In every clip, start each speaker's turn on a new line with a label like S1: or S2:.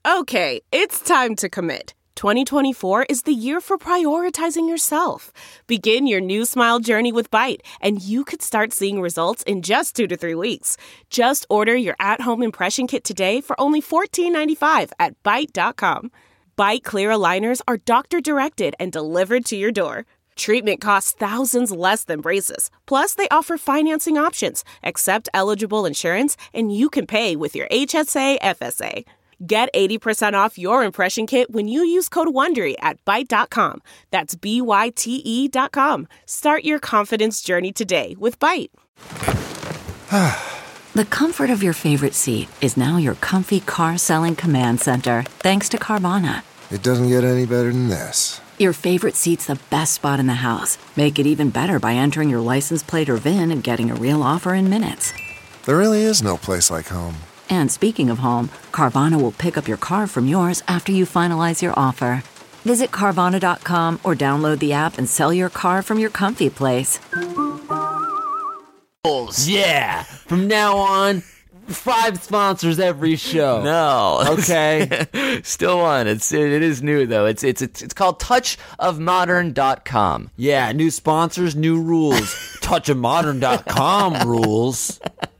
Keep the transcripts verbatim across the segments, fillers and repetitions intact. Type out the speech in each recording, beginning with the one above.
S1: Okay, it's time to commit. twenty twenty-four is the year for prioritizing yourself. Begin your new smile journey with Byte, and you could start seeing results in just two to three weeks. Just order your at-home impression kit today for only fourteen ninety-five at byte dot com. Byte Clear aligners are doctor-directed and delivered to your door. Treatment costs thousands less than braces. Plus, they offer financing options, accept eligible insurance, and you can pay with your H S A F S A. Get eighty percent off your impression kit when you use code WONDERY at byte dot com. That's B Y T E dot com. Start your confidence journey today with Byte.
S2: The comfort of your favorite seat is now your comfy car-selling command center, thanks to Carvana.
S3: It doesn't get any better than this.
S2: Your favorite seat's the best spot in the house. Make it even better by entering your license plate or V I N and getting a real offer in minutes.
S3: There really is no place like home.
S2: And speaking of home, Carvana will pick up your car from yours after you finalize your offer. Visit Carvana dot com or download the app and sell your car from your comfy place.
S4: Yeah! From now on, five sponsors every show.
S5: No.
S4: Okay.
S5: Still one. It's it, it is new though. It's it's it's it's called touch of modern dot com.
S4: Yeah, new sponsors, new rules. touch of modern dot com rules.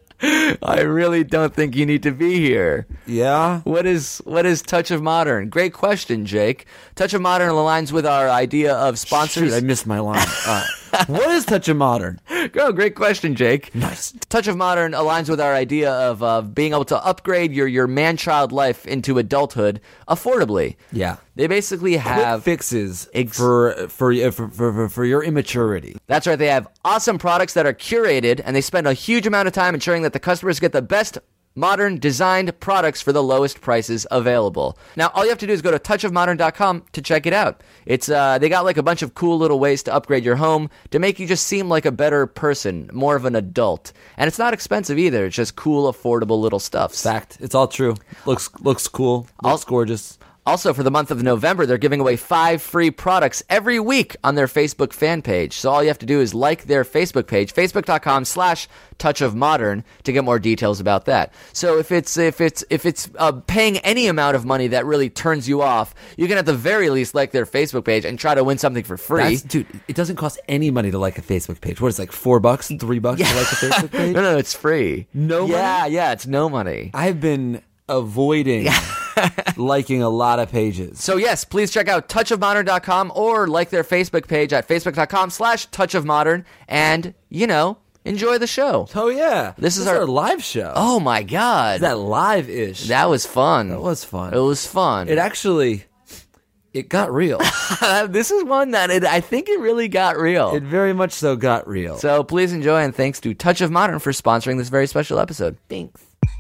S5: I really don't think you need to be here.
S4: Yeah?
S5: What is what is Touch of Modern? Great question, Jake. Touch of Modern aligns with our idea of sponsors.
S4: Shoot, I missed my line. Uh, what is Touch of Modern?
S5: Oh, great question, Jake.
S4: Nice.
S5: Touch of Modern aligns with our idea of uh, being able to upgrade your, your man-child life into adulthood affordably.
S4: Yeah.
S5: They basically have
S4: quick fixes
S5: ex-
S4: for, for, for, for, for your immaturity.
S5: That's right. They have awesome products that are curated, and they spend a huge amount of time ensuring that the customers get the best modern designed products for the lowest prices available. Now, all you have to do is go to touch of modern dot com to check it out. It's uh, they got like a bunch of cool little ways to upgrade your home to make you just seem like a better person, more of an adult. And it's not expensive either. It's just cool, affordable little stuff.
S4: Fact. It's all true. Looks looks cool. Looks gorgeous.
S5: Also, for the month of November, they're giving away five free products every week on their Facebook fan page. So all you have to do is like their Facebook page, facebook dot com slash touch of modern, to get more details about that. So if it's if it's if it's uh, paying any amount of money that really turns you off, you can at the very least like their Facebook page and try to win something for free.
S4: That's, dude, it doesn't cost any money to like a Facebook page. What is it, like four bucks, three bucks
S5: yeah.
S4: to like a Facebook page?
S5: no, no, it's free.
S4: No money?
S5: Yeah, yeah, it's no money.
S4: I've been avoiding liking a lot of pages.
S5: So yes, please check out touch of modern dot com or like their Facebook page at facebook dot com slash touch of modern and, you know, enjoy the show.
S4: Oh yeah.
S5: This,
S4: this
S5: is
S4: our,
S5: our
S4: live show.
S5: Oh my God.
S4: Is that live-ish?
S5: That was fun.
S4: That was fun.
S5: It was fun.
S4: It actually, it got real.
S5: This is one that it, I think it really got real.
S4: It very much so got real.
S5: So please enjoy, and thanks to Touch of Modern for sponsoring this very special episode. Thanks.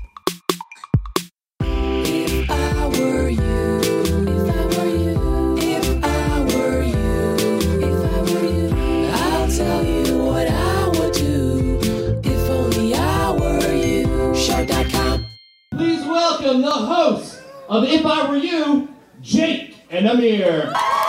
S6: Please welcome the hosts of If I Were You, Jake and Amir.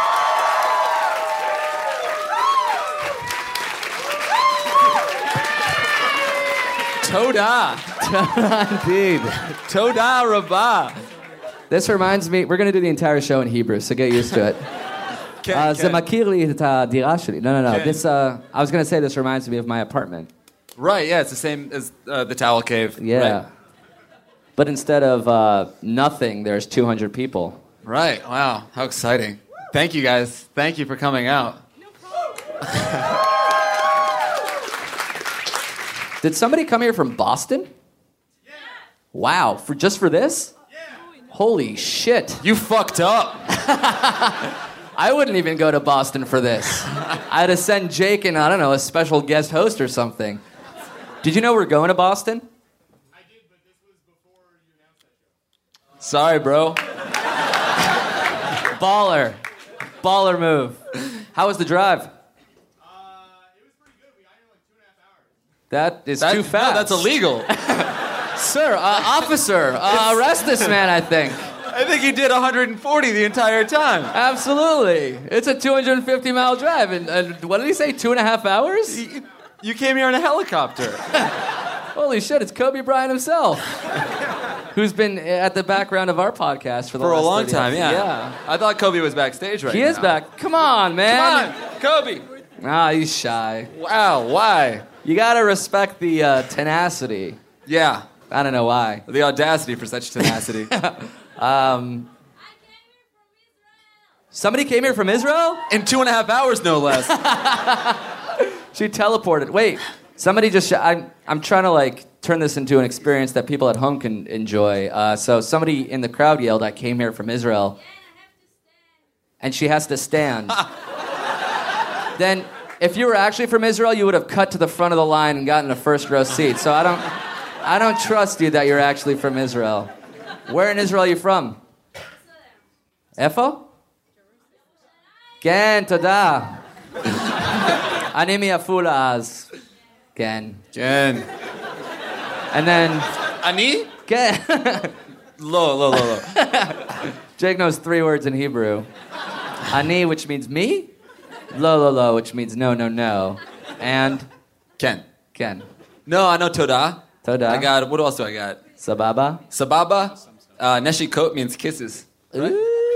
S7: Toda. Toda indeed. Toda Rabbah. This reminds me, we're going to do the entire show in Hebrew, so get used to it. Uh, זה מכיר לי את הדירה שלי. No, no, no.
S8: Ken.
S7: This, uh, I was going to say this reminds me of my apartment.
S8: Right, yeah, it's the same as uh, the Towel Cave.
S7: Yeah.
S8: Right.
S7: But instead of uh, nothing, there's two hundred people.
S8: Right, wow, how exciting. Thank you guys. Thank you for coming out.
S7: Did somebody come here from Boston? Yeah. Wow, for just for this? Yeah. Holy shit.
S8: You fucked up.
S7: I wouldn't even go to Boston for this. I'd have sent Jake and, I don't know, a special guest host or something. Did you know we're going to Boston?
S6: I did, but this was before you announced that show.
S7: Sorry, bro. Baller. Baller move. How was the drive?
S6: Uh, it was pretty good. We got here like two and a half hours.
S7: That is
S8: That-
S7: too fast.
S8: No, that's illegal.
S7: Sir, uh, officer, uh, arrest this man, I think.
S8: I think you did one hundred forty the entire time.
S7: Absolutely. It's a two hundred fifty mile drive. And, and what did he say, two and a half hours?
S8: You, you came here in a helicopter.
S7: Holy shit, it's Kobe Bryant himself. who's been at the background of our podcast for the
S8: For a
S7: last
S8: long
S7: thirty
S8: time, yeah.
S7: Yeah.
S8: I thought Kobe was backstage right
S7: He
S8: now.
S7: is back. Come on, man.
S8: Come on, Kobe.
S7: Ah, he's shy.
S8: Wow, why?
S7: You gotta respect the uh, tenacity.
S8: Yeah,
S7: I don't know why.
S8: the audacity for such tenacity.
S7: Um, somebody came here from Israel?
S8: In two and a half hours, no less.
S7: She teleported. Wait, somebody just... Sh- I'm, I'm trying to, like, turn this into an experience that people at home can enjoy. Uh, so somebody in the crowd yelled, I came here from Israel. And she has to stand. Then, if you were actually from Israel, you would have cut to the front of the line and gotten a first row seat. So I don't... I don't trust you that you're actually from Israel. Where in Israel are you from? איפה? כן, תודה. אני מעפולה אז. כן.
S8: Jen.
S7: And then...
S8: Ani?
S7: כן.
S8: Lo, lo, lo, lo.
S7: Jake knows three words in Hebrew. Ani, which means me. Lo, lo, lo, which means no, no, no. And...
S8: Ken.
S7: Ken.
S8: No, I know Toda.
S7: Toda.
S8: I got, what else do I got?
S7: Sababa.
S8: Sababa. Uh, Neshikot means kisses. Right?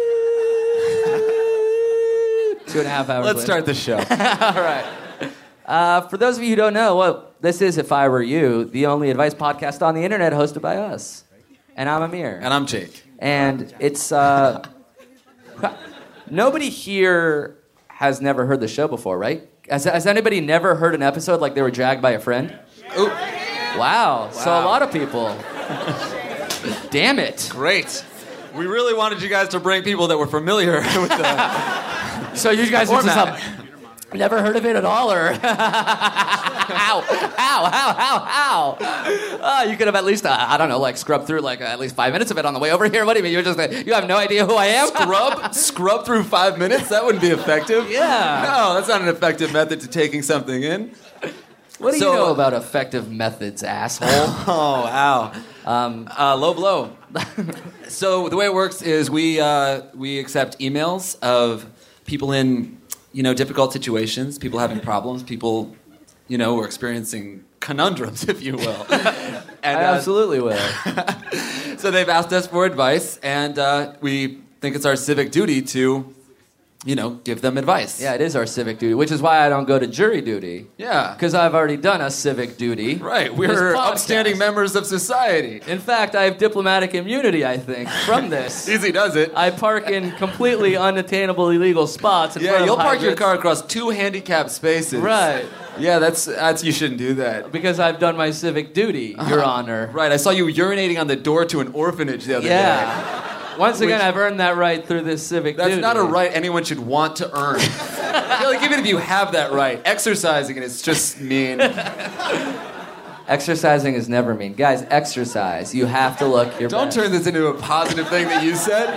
S7: Two and a half hours
S8: Let's
S7: later.
S8: start the show.
S7: All right. Uh, for those of you who don't know, well, this is If I Were You, the only advice podcast on the internet hosted by us. And I'm Amir.
S8: And I'm Jake.
S7: And it's... Uh, nobody here has never heard the show before, right? Has, has anybody never heard an episode like they were dragged by a friend?
S8: Ooh.
S7: Wow. So a lot of people. Damn it.
S8: Great. We really wanted you guys to bring people that were familiar with the...
S7: So you guys are just
S8: Format.
S7: up, never heard of it at all, or how, how, how, how, how? Uh, you could have at least, uh, I don't know, like scrubbed through like uh, at least five minutes of it on the way over here. What do you mean? You're just, uh, you have no idea who I am?
S8: Scrub? Scrub through five minutes? That wouldn't be effective.
S7: Yeah.
S8: No, that's not an effective method to taking something in.
S7: What do
S8: So-
S7: you know about effective methods, asshole?
S8: Oh, wow. Um, uh, low blow. So the way it works is we uh, we accept emails of people in, you know, difficult situations, people having problems, people, you know, who are experiencing conundrums, if you will. And,
S7: I
S8: uh,
S7: absolutely will.
S8: So they've asked us for advice, and uh, we think it's our civic duty to, you know, give them advice.
S7: Yeah, it is our civic duty, which is why I don't go to jury duty.
S8: Yeah.
S7: Because I've already done a civic duty.
S8: Right.
S7: This
S8: We're
S7: podcast.
S8: upstanding members of society.
S7: In fact, I have diplomatic immunity, I think, from this.
S8: Easy does it.
S7: I park in completely unattainable illegal spots. In
S8: Yeah,
S7: front of
S8: you'll park your
S7: hydrants.
S8: car across two handicapped spaces.
S7: Right.
S8: Yeah, that's that's you shouldn't do that.
S7: Because I've done my civic duty, Your Honor.
S8: Right, I saw you urinating on the door to an orphanage the other day.
S7: Yeah. Once again,
S8: Which-
S7: I've earned that right through this civic
S8: That's
S7: duty.
S8: not a right anyone should want to earn. I feel like even if you have that right, exercising it is just mean.
S7: Exercising is never mean. Guys, exercise. You have to look your
S8: Don't
S7: best.
S8: turn this into a positive thing that you said.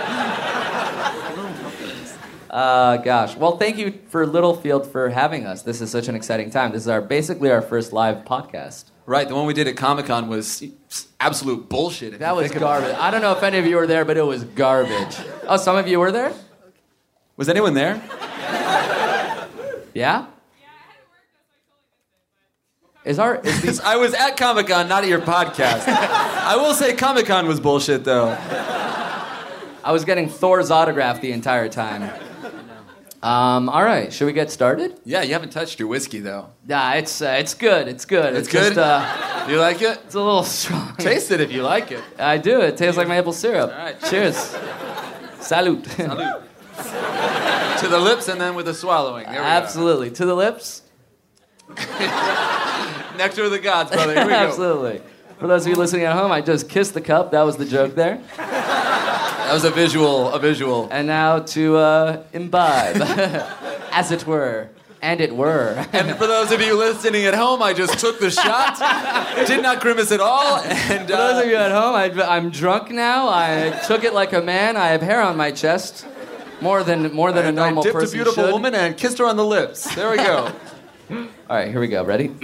S7: Uh, gosh. Well, thank you for Littlefield for having us. This is such an exciting time. This is our basically our first live podcast.
S8: Right, the one we did at Comic-Con was absolute bullshit. if
S7: That
S8: you
S7: was
S8: think about
S7: garbage. I don't know if any of you were there, but it was garbage. Oh, some of you were there?
S8: it. Was anyone there?
S7: Yeah? Is our is these
S8: I was at Comic-Con, not at your podcast. I will say Comic-Con was bullshit, though.
S7: I was getting Thor's autograph the entire time. Um, all right, should we get started?
S8: Yeah, you haven't touched your whiskey, though.
S7: Nah, it's uh, it's good. It's good.
S8: It's
S7: just,
S8: good?
S7: uh,
S8: You like it?
S7: it's a little strong.
S8: Taste it if you like it.
S7: I do. It tastes like maple syrup.
S8: All right.
S7: Cheers. Salute.
S8: Salute. To the lips and then with the swallowing. There we
S7: Absolutely. To the lips.
S8: go. Nectar of the gods, brother. Here we go.
S7: Absolutely. For those of you listening at home, I just kissed the cup. That was the joke there.
S8: That was a visual, a visual.
S7: And now to uh, imbibe, as it were, and it were.
S8: And for those of you listening at home, I just took the shot. Did not grimace at all. And
S7: For those
S8: uh,
S7: of you at home, I, I'm drunk now. I took it like a man. I have hair on my chest, more than more than a
S8: and I
S7: normal
S8: dipped a
S7: person
S8: beautiful
S7: should.
S8: woman and kissed her on the lips. There we go.
S7: All right, here we go. Ready?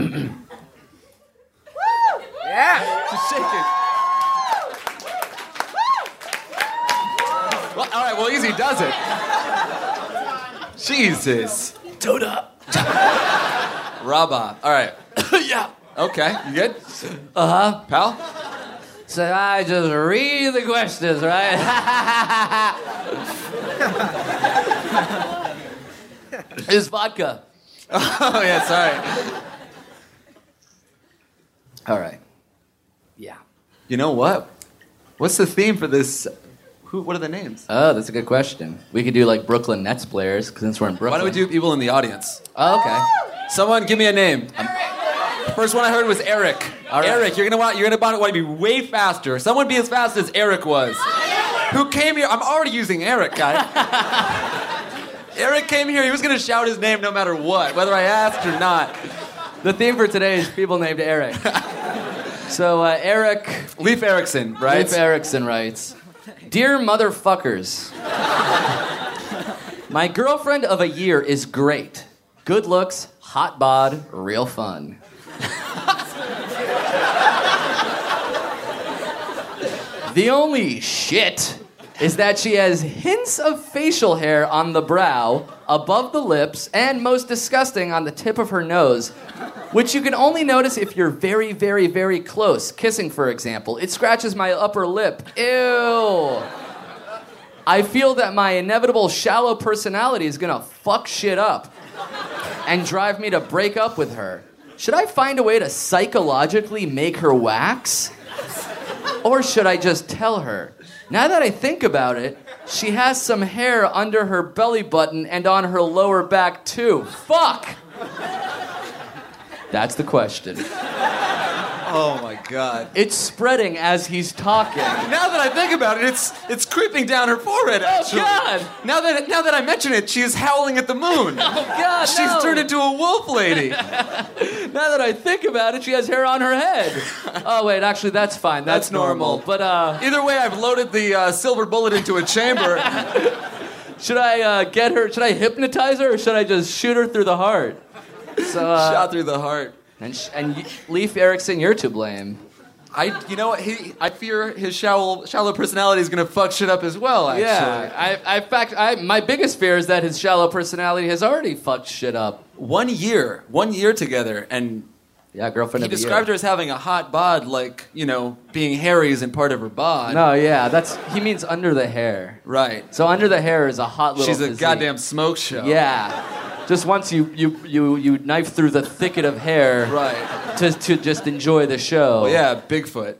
S8: Yeah. Just shake it. Well, all right, well, easy does it. Jesus.
S7: Toda.
S8: Rabba. All right.
S7: Yeah.
S8: Okay, you good?
S7: Uh huh.
S8: Pal?
S7: So I just read the questions, right? It's vodka.
S8: Oh, yeah, sorry.
S7: All right. Yeah.
S8: You know what? What's the theme for this? Who? What are the names?
S7: Oh, that's a good question. We could do like Brooklyn Nets players, because since we're in Brooklyn.
S8: Why don't we do people in the audience?
S7: Oh, okay.
S8: Someone give me a name. The first one I heard was Eric.
S7: All right.
S8: Eric, you're gonna want you're gonna want to be way faster. Someone be as fast as Eric was. Who came here? I'm already using Eric, guys. Eric came here. He was gonna shout his name no matter what, whether I asked or not.
S7: The theme for today is people named Eric. So uh, Eric,
S8: Leif Erikson, right?
S7: Leif Erikson writes, "Dear motherfuckers, my girlfriend of a year is great. Good looks, hot bod, real fun. The only shit is that she has hints of facial hair on the brow, above the lips, and most disgusting on the tip of her nose, which you can only notice if you're very, very, very close. Kissing, for example. It scratches my upper lip. Ew. I feel that my inevitable shallow personality is gonna fuck shit up and drive me to break up with her. Should I find a way to psychologically make her wax? Or should I just tell her? Now that I think about it, she has some hair under her belly button and on her lower back too. Fuck! That's the question.
S8: Oh my God.
S7: It's spreading as he's talking.
S8: Now that I think about it, it's it's creeping down her forehead. Actually.
S7: Oh God!
S8: Now that now that I mention it, she is howling at the moon.
S7: Oh God!
S8: She's
S7: no.
S8: turned into a wolf lady.
S7: Now that I think about it, she has hair on her head. Oh wait, actually that's fine. That's,
S8: That's normal.
S7: But uh,
S8: Either way, I've loaded the uh, silver bullet into a chamber.
S7: should I uh, get her? Should I hypnotize her, or should I just shoot her through the heart? So uh,
S8: Shot through the heart.
S7: And sh- and y- Leif Erikson, you're to blame.
S8: I, you know what? He, I fear his shallow, shallow personality is gonna fuck shit up as well. Actually.
S7: Yeah, I, I, in fact, I, my biggest fear is that his shallow personality has already fucked shit up.
S8: One year, one year together, and
S7: Yeah, girlfriend
S8: he
S7: of the
S8: described
S7: year.
S8: her as having a hot bod, like you know, being hairy isn't part of her bod.
S7: No, yeah, that's he means under the hair.
S8: Right.
S7: So under the hair is a hot little.
S8: She's a
S7: physique.
S8: goddamn smoke show.
S7: Yeah. Just once you, you, you, you knife through the thicket of hair
S8: Right.
S7: to, to just enjoy the show.
S8: Well, yeah, Bigfoot.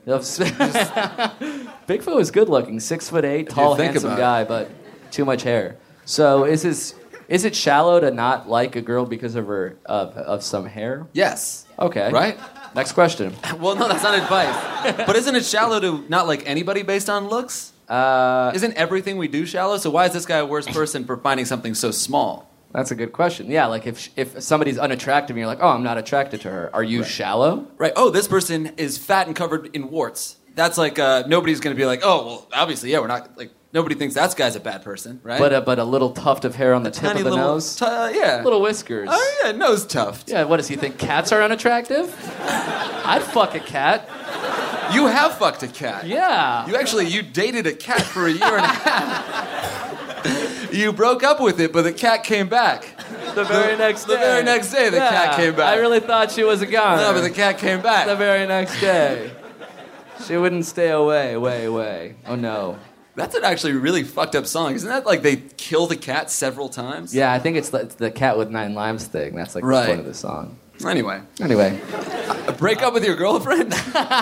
S7: Bigfoot was good looking, six foot eight, tall,
S8: think
S7: handsome
S8: about
S7: guy, but too much hair. So is this, is it shallow to not like a girl because of her of, of some hair?
S8: Yes.
S7: Okay.
S8: Right?
S7: Next question.
S8: Well, no, that's not advice. But isn't it shallow to not like anybody based on looks?
S7: Uh,
S8: Isn't everything we do shallow? So why is this guy a worse person for finding something so small?
S7: that's a good question. Yeah, like if if somebody's unattractive and you're like, oh, I'm not attracted to her. Are you shallow?
S8: Right. Oh, this person is fat and covered in warts. That's like uh, nobody's going to be like, oh, well, obviously, yeah, we're not like nobody thinks that guy's a bad person, right?
S7: But a, but a little tuft of hair on the tip
S8: Tiny
S7: of the
S8: little,
S7: nose,
S8: t- uh, yeah,
S7: little whiskers.
S8: Oh yeah, nose tuft.
S7: Yeah, what does he think? Cats are unattractive? I'd fuck a cat.
S8: You have fucked a cat.
S7: Yeah.
S8: You actually you dated a cat for a year and a half. You broke up with it, but the cat came back.
S7: The very next day.
S8: The very next day, the
S7: Yeah,
S8: cat came back.
S7: I really thought she was a goner.
S8: No, but the cat came back.
S7: The very next day. She wouldn't stay away, way, way. Oh no.
S8: That's an actually really fucked up song. Isn't that like they kill the cat several times?
S7: Yeah, I think it's the, it's the cat with nine limes thing. That's like
S8: Right.
S7: the point of the song.
S8: Anyway,
S7: Anyway,
S8: break up with your girlfriend?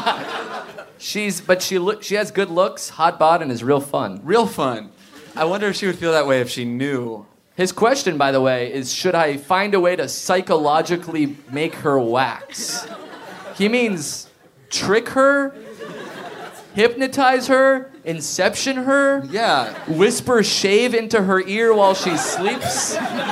S7: she's but she look she has good looks, hot bod, and is real fun.
S8: Real fun. I wonder if she would feel that way if she knew.
S7: His question, by the way, is should I find a way to psychologically make her wax? He means trick her, hypnotize her, inception her,
S8: Yeah.
S7: whisper shave into her ear while she sleeps.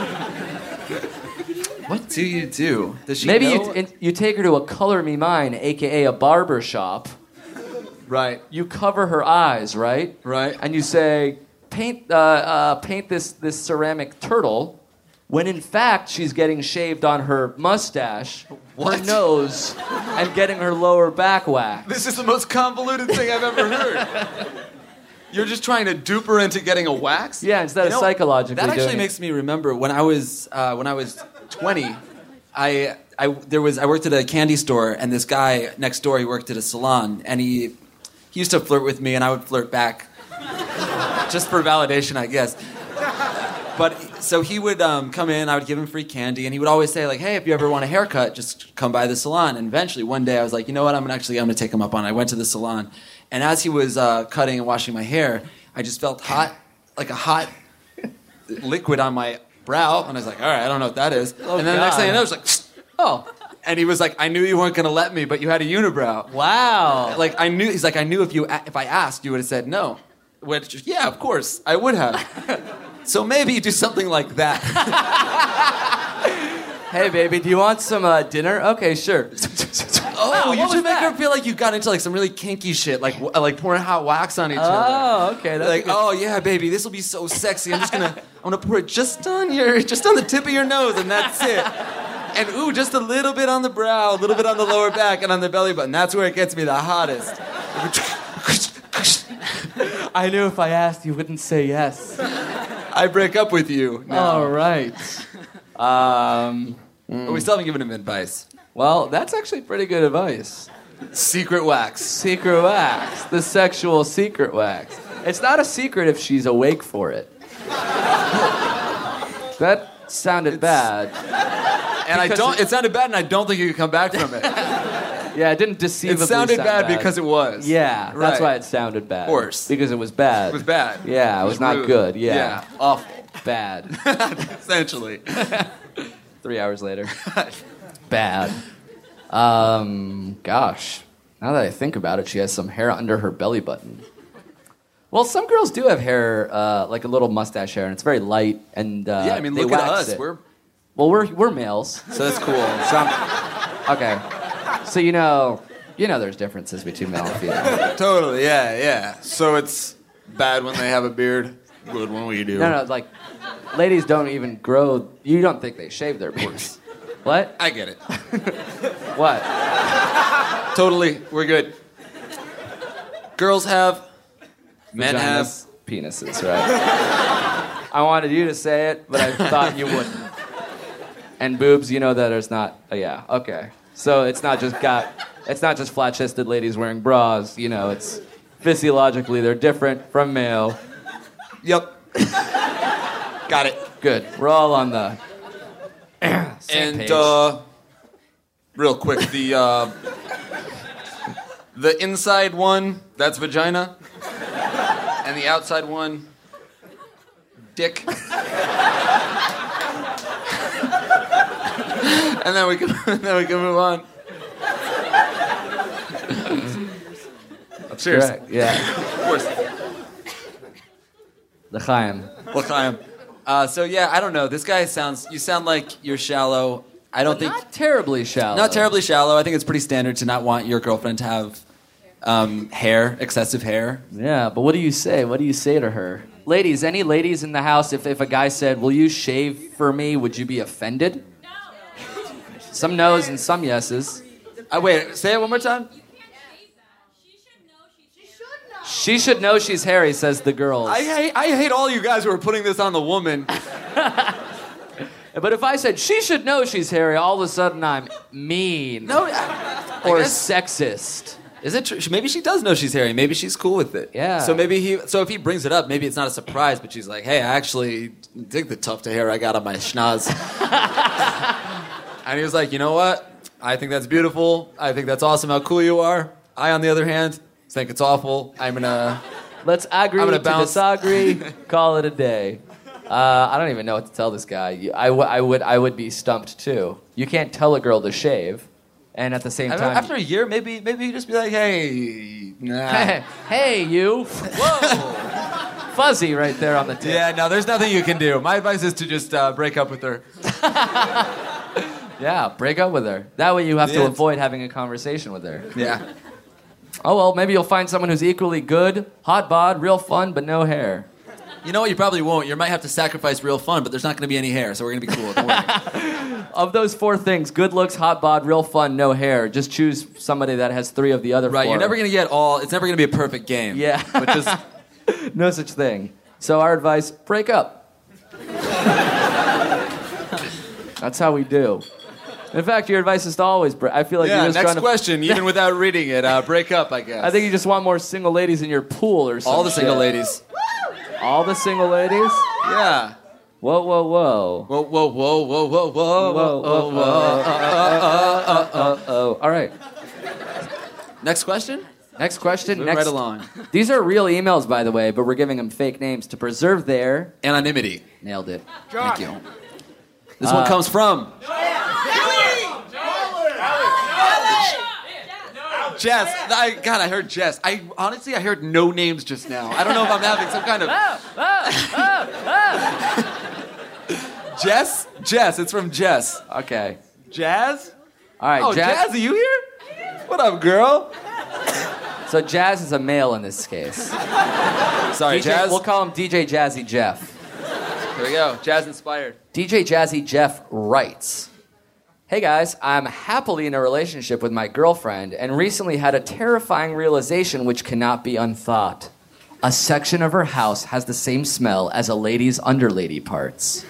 S8: What do you do? Does she
S7: Maybe
S8: know?
S7: you, in, you take her to a Color Me Mine, a k a a barber shop.
S8: Right.
S7: You cover her eyes, right?
S8: Right.
S7: And you say, paint, uh, uh, paint this, this ceramic turtle, when in fact she's getting shaved on her mustache,
S8: What?
S7: her nose, and getting her lower back waxed.
S8: This is the most convoluted thing I've ever heard. You're just trying to dupe her into getting a wax?
S7: Yeah, instead
S8: You
S7: of
S8: know,
S7: psychologically
S8: That actually
S7: doing it.
S8: makes me remember when I was uh, when I was twenty. I I there was I worked at a candy store, and this guy next door, he worked at a salon, and he he used to flirt with me, and I would flirt back, just for validation, I guess. But so he would um, come in, I would give him free candy, and he would always say, like, hey, if you ever want a haircut, just come by the salon. And eventually, one day, I was like, you know what, I'm gonna actually, I'm gonna take him up on it. I went to the salon, and as he was uh, cutting and washing my hair, I just felt hot, like a hot liquid on my brow, and I was like, all right, I don't know what that is.
S7: Oh,
S8: and then
S7: God.
S8: the next thing I know, it was like, oh. And he was like, I knew you weren't gonna let me, but you had a unibrow.
S7: Wow.
S8: Like, I knew, he's like, I knew if you, if I asked, you would have said no. Which, yeah, of course, I would have. So maybe you do something like that.
S7: Hey, baby, do you want some uh, dinner? Okay, sure.
S8: Oh,
S7: Wow,
S8: you
S7: what
S8: should
S7: was
S8: make
S7: that?
S8: her feel like you got into like some really kinky shit, like w- like pouring hot wax on each other.
S7: Oh, okay. That's
S8: Like,
S7: good.
S8: oh yeah, baby, this will be so sexy. I'm just gonna, I'm gonna pour it just on your, just on the tip of your nose, and that's it. And ooh, just a little bit on the brow, a little bit on the lower back, and on the belly button. That's where it gets me the hottest.
S7: I knew if I asked, you wouldn't say yes.
S8: I break up with you. now.
S7: All right. Um,
S8: But we still haven't given him advice.
S7: well, that's actually pretty good advice.
S8: Secret wax.
S7: Secret wax. The sexual secret wax. It's not a secret if she's awake for it. That sounded bad.
S8: And I
S7: Because
S8: don't.
S7: it-
S8: It sounded bad, and I don't think you could come back from it.
S7: Yeah, it didn't deceivably
S8: It sounded
S7: sound
S8: bad because it was.
S7: Yeah, that's
S8: Right.
S7: why it sounded bad.
S8: Of course.
S7: Because it was bad.
S8: It was bad.
S7: Yeah, it was, not
S8: rude.
S7: good. Yeah.
S8: Yeah, awful.
S7: Bad.
S8: Essentially.
S7: Three hours later. Bad. Um, gosh. Now that I think about it, she has some hair under her belly button. Well, some girls do have hair, uh, like a little mustache hair, and it's very light. And uh,
S8: Yeah, I mean,
S7: they
S8: look at
S7: wax
S8: us.
S7: it.
S8: We're
S7: Well, we're we're males, so that's cool. So I'm, okay. So you know, you know, there's differences between male and female.
S8: totally, yeah, yeah. So it's bad when they have a beard, good when we do.
S7: No, no, like ladies don't even grow. You don't think they shave their beards? What?
S8: I get it.
S7: What?
S8: Totally, we're good. Girls have, men have.
S7: Vaginas, penises, right? I wanted you to say it, but I thought you wouldn't. And boobs, you know that there's not. Oh, yeah, okay. So it's not just got. It's not just flat-chested ladies wearing bras. You know, it's physiologically they're different from male.
S8: Yep. Got it.
S7: Good. We're all on the same
S8: And
S7: page.
S8: uh, real quick, the uh, the inside one, that's vagina, and the outside one, dick. And then we can then we can move on. Cheers.
S7: Correct, yeah.
S8: Of course.
S7: L'chaim.
S8: L'chaim. Uh, so yeah, I don't know. This guy sounds. You sound like you're shallow. I don't think.
S7: Not terribly shallow.
S8: Not terribly shallow. I think it's pretty standard to not want your girlfriend to have um, hair, excessive hair.
S7: Yeah, but what do you say? What do you say to her? Ladies, any ladies in the house, if, if a guy said, will you shave for me, would you be offended? No. Some no's and some yeses.
S8: Uh, wait, say it one more time.
S7: She should know she's hairy, says the girls.
S8: I hate, I hate all you guys who are putting this on the woman.
S7: But if I said, she should know she's hairy, all of a sudden I'm mean.
S8: No, I,
S7: or
S8: I guess-
S7: sexist.
S8: Is it true? Maybe she does know she's hairy. Maybe she's cool with it.
S7: Yeah.
S8: So maybe he. So if he brings it up, maybe it's not a surprise. But she's like, "Hey, I actually dig the tuft of hair I got on my schnoz." And he was like, "You know what? I think that's beautiful. I think that's awesome. How cool you are. I, on the other hand, think it's awful. I'm gonna.
S7: Let's agree
S8: I'm gonna
S7: to
S8: bounce.
S7: disagree. Call it a day. Uh, I don't even know what to tell this guy. You- I, w- I would I would be stumped too. You can't tell a girl to shave, and at the same
S8: I mean,
S7: time,
S8: after a year, maybe maybe you just be like, hey, nah.
S7: hey, you. Whoa. Fuzzy right there on the tip.
S8: Yeah, no, there's nothing you can do. My advice is to just uh, break up with her.
S7: Yeah, break up with her. That way you have to
S8: Yeah.
S7: avoid having a conversation with her.
S8: Yeah.
S7: Oh, well, maybe you'll find someone who's equally good, hot bod, real fun, but no hair.
S8: You know what? You probably won't. You might have to sacrifice real fun, but there's not going to be any hair, so we're going to be cool. Don't worry.
S7: Of those four things, good looks, hot bod, real fun, no hair, just choose somebody that has three of the other
S8: Right,
S7: four.
S8: you're never going to get all. It's never going to be a perfect game.
S7: Yeah.
S8: But just
S7: No such thing. So our advice, break up. That's how we do. In fact, your advice is to always break. I feel like
S8: Yeah,
S7: you're just
S8: next
S7: trying to...
S8: question, even without reading it, uh, break up, I guess.
S7: I think you just want more single ladies in your pool or something.
S8: All the single ladies.
S7: All the single ladies?
S8: Yeah.
S7: Whoa, whoa, whoa.
S8: Whoa, whoa, whoa, whoa, whoa, whoa,
S7: Whoa, whoa, whoa. Uh, uh, uh, uh, oh. All right.
S8: Next question?
S7: Next question.
S8: Move
S7: Next.
S8: right along.
S7: These are real emails, by the way, but we're giving them fake names to preserve their...
S8: Anonymity.
S7: Nailed it.
S8: Thank you. This one comes from... Jess. I, God, I heard Jess. I honestly, I heard no names just now. I don't know if I'm having some kind of... Jess? Jess. It's from Jess.
S7: Okay.
S8: Jazz?
S7: All right,
S8: Oh,
S7: Jazz.
S8: Jazz, are you here? What up, girl?
S7: So Jazz is a male in this case.
S8: Sorry,
S7: D J,
S8: Jazz.
S7: We'll call him D J Jazzy Jeff.
S8: Here we go. Jazz inspired.
S7: D J Jazzy Jeff writes, "Hey guys, I'm happily in a relationship with my girlfriend and recently had a terrifying realization which cannot be unthought. A section of her house has the same smell as a lady's underlady parts."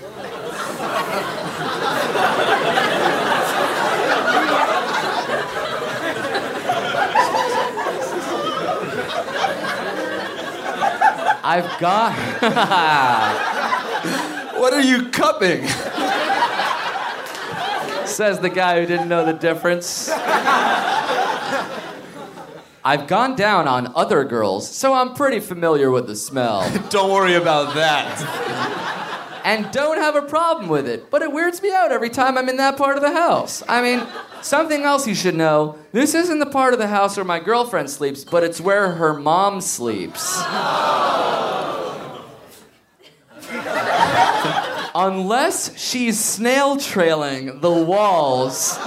S7: I've got...
S8: What are you cupping?
S7: Says the guy who didn't know the difference. I've gone down on other girls, so I'm pretty familiar with the smell.
S8: Don't worry about that.
S7: And don't have a problem with it, but it weirds me out every time I'm in that part of the house. I mean, something else you should know. This isn't the part of the house where my girlfriend sleeps, but it's where her mom sleeps. Unless she's snail trailing the walls.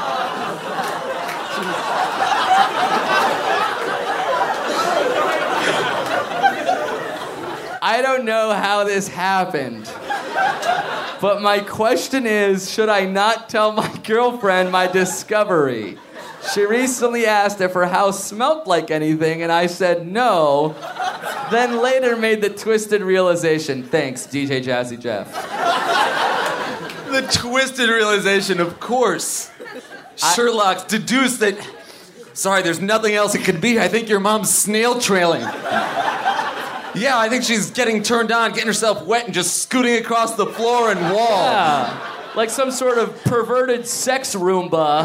S7: I don't know how this happened. But my question is, should I not tell my girlfriend my discovery? She recently asked if her house smelled like anything, and I said no. Then later made the twisted realization. Thanks, D J Jazzy Jeff.
S8: The twisted realization, of course. Sherlock deduced that... Sorry, there's nothing else it could be. I think your mom's snail trailing. Yeah, I think she's getting turned on, getting herself wet, and just scooting across the floor and wall.
S7: Yeah, like some sort of perverted sex Roomba.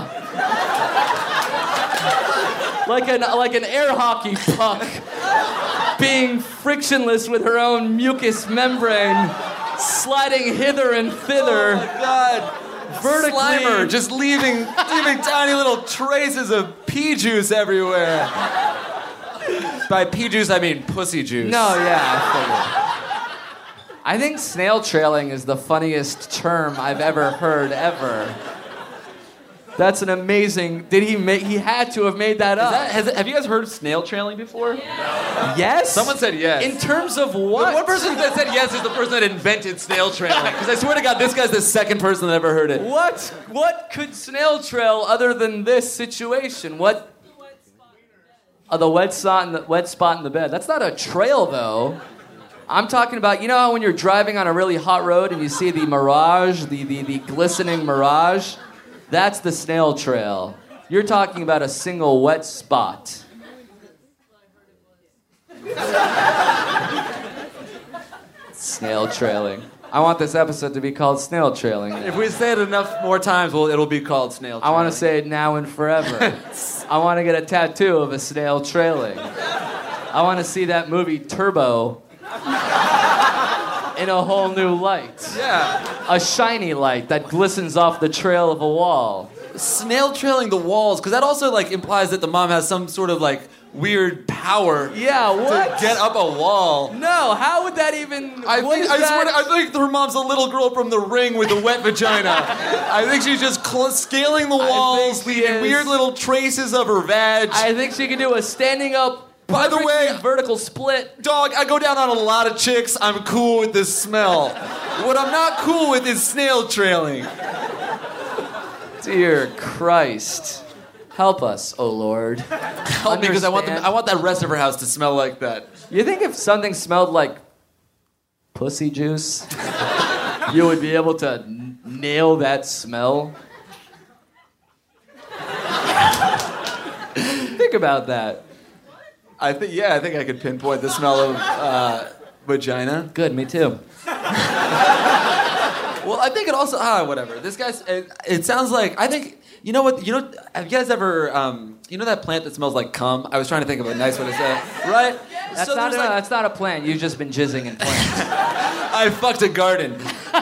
S7: Like an, like an air hockey puck. Being frictionless with her own mucous membrane, sliding hither and thither.
S8: Oh, my God.
S7: Vertically.
S8: Slimer, just leaving, leaving tiny little traces of pea juice everywhere. By pea juice, I mean pussy juice.
S7: No, yeah, I figured. I think snail trailing is the funniest term I've ever heard, ever. That's an amazing... Did he make... He had to have made that up.
S8: That, has, have you guys heard of snail trailing before?
S7: Yeah. Yes?
S8: Someone said yes.
S7: In terms of what?
S8: The one person that said yes is the person that invented snail trailing. Because I swear to God, this guy's the second person that ever heard it.
S7: What? What could snail trail other than this situation? What... Oh, the wet spot in the wet spot in the bed. That's not a trail, though. I'm talking about, you know how when you're driving on a really hot road and you see the mirage, the, the, the glistening mirage? That's the snail trail. You're talking about a single wet spot. Snail trailing. I want this episode to be called Snail Trailing.
S8: If we say it enough more times, well, it'll be called snail trailing.
S7: I want to say it now and forever. I want to get a tattoo of a snail trailing. I want to see that movie Turbo in a whole new light.
S8: Yeah.
S7: A shiny light that glistens off the trail of a wall.
S8: Snail trailing the walls, because that also like implies that the mom has some sort of like weird power.
S7: Yeah, what?
S8: To get up a wall.
S7: No, how would that even...
S8: I
S7: what
S8: think
S7: is
S8: I
S7: that?
S8: swear to, I think her mom's a little girl from The Ring with a wet vagina. I think she's just cl- scaling the walls,
S7: think she
S8: leaving
S7: is.
S8: weird little traces of her vag.
S7: I think she can do a standing up,
S8: By the way,
S7: vertical split.
S8: Dog, I go down on a lot of chicks. I'm cool with this smell. What I'm not cool with is snail trailing.
S7: Dear Christ. Help us, oh Lord.
S8: Help me, because I want them, I want that rest of her house to smell like that.
S7: You think if something smelled like pussy juice, you would be able to n- nail that smell? think about that?
S8: I think, yeah, I think I could pinpoint the smell of uh, vagina.
S7: Good, me too.
S8: Well, I think it also, ah, whatever. This guy's, it, it sounds like, I think, you know what, you know, have you guys ever, um, you know that plant that smells like cum? I was trying to think of a nice way to say it, right?
S7: That's,
S8: So
S7: not,
S8: there's
S7: a,
S8: like-
S7: that's not a plant. You've just been jizzing in plants.
S8: I fucked a garden.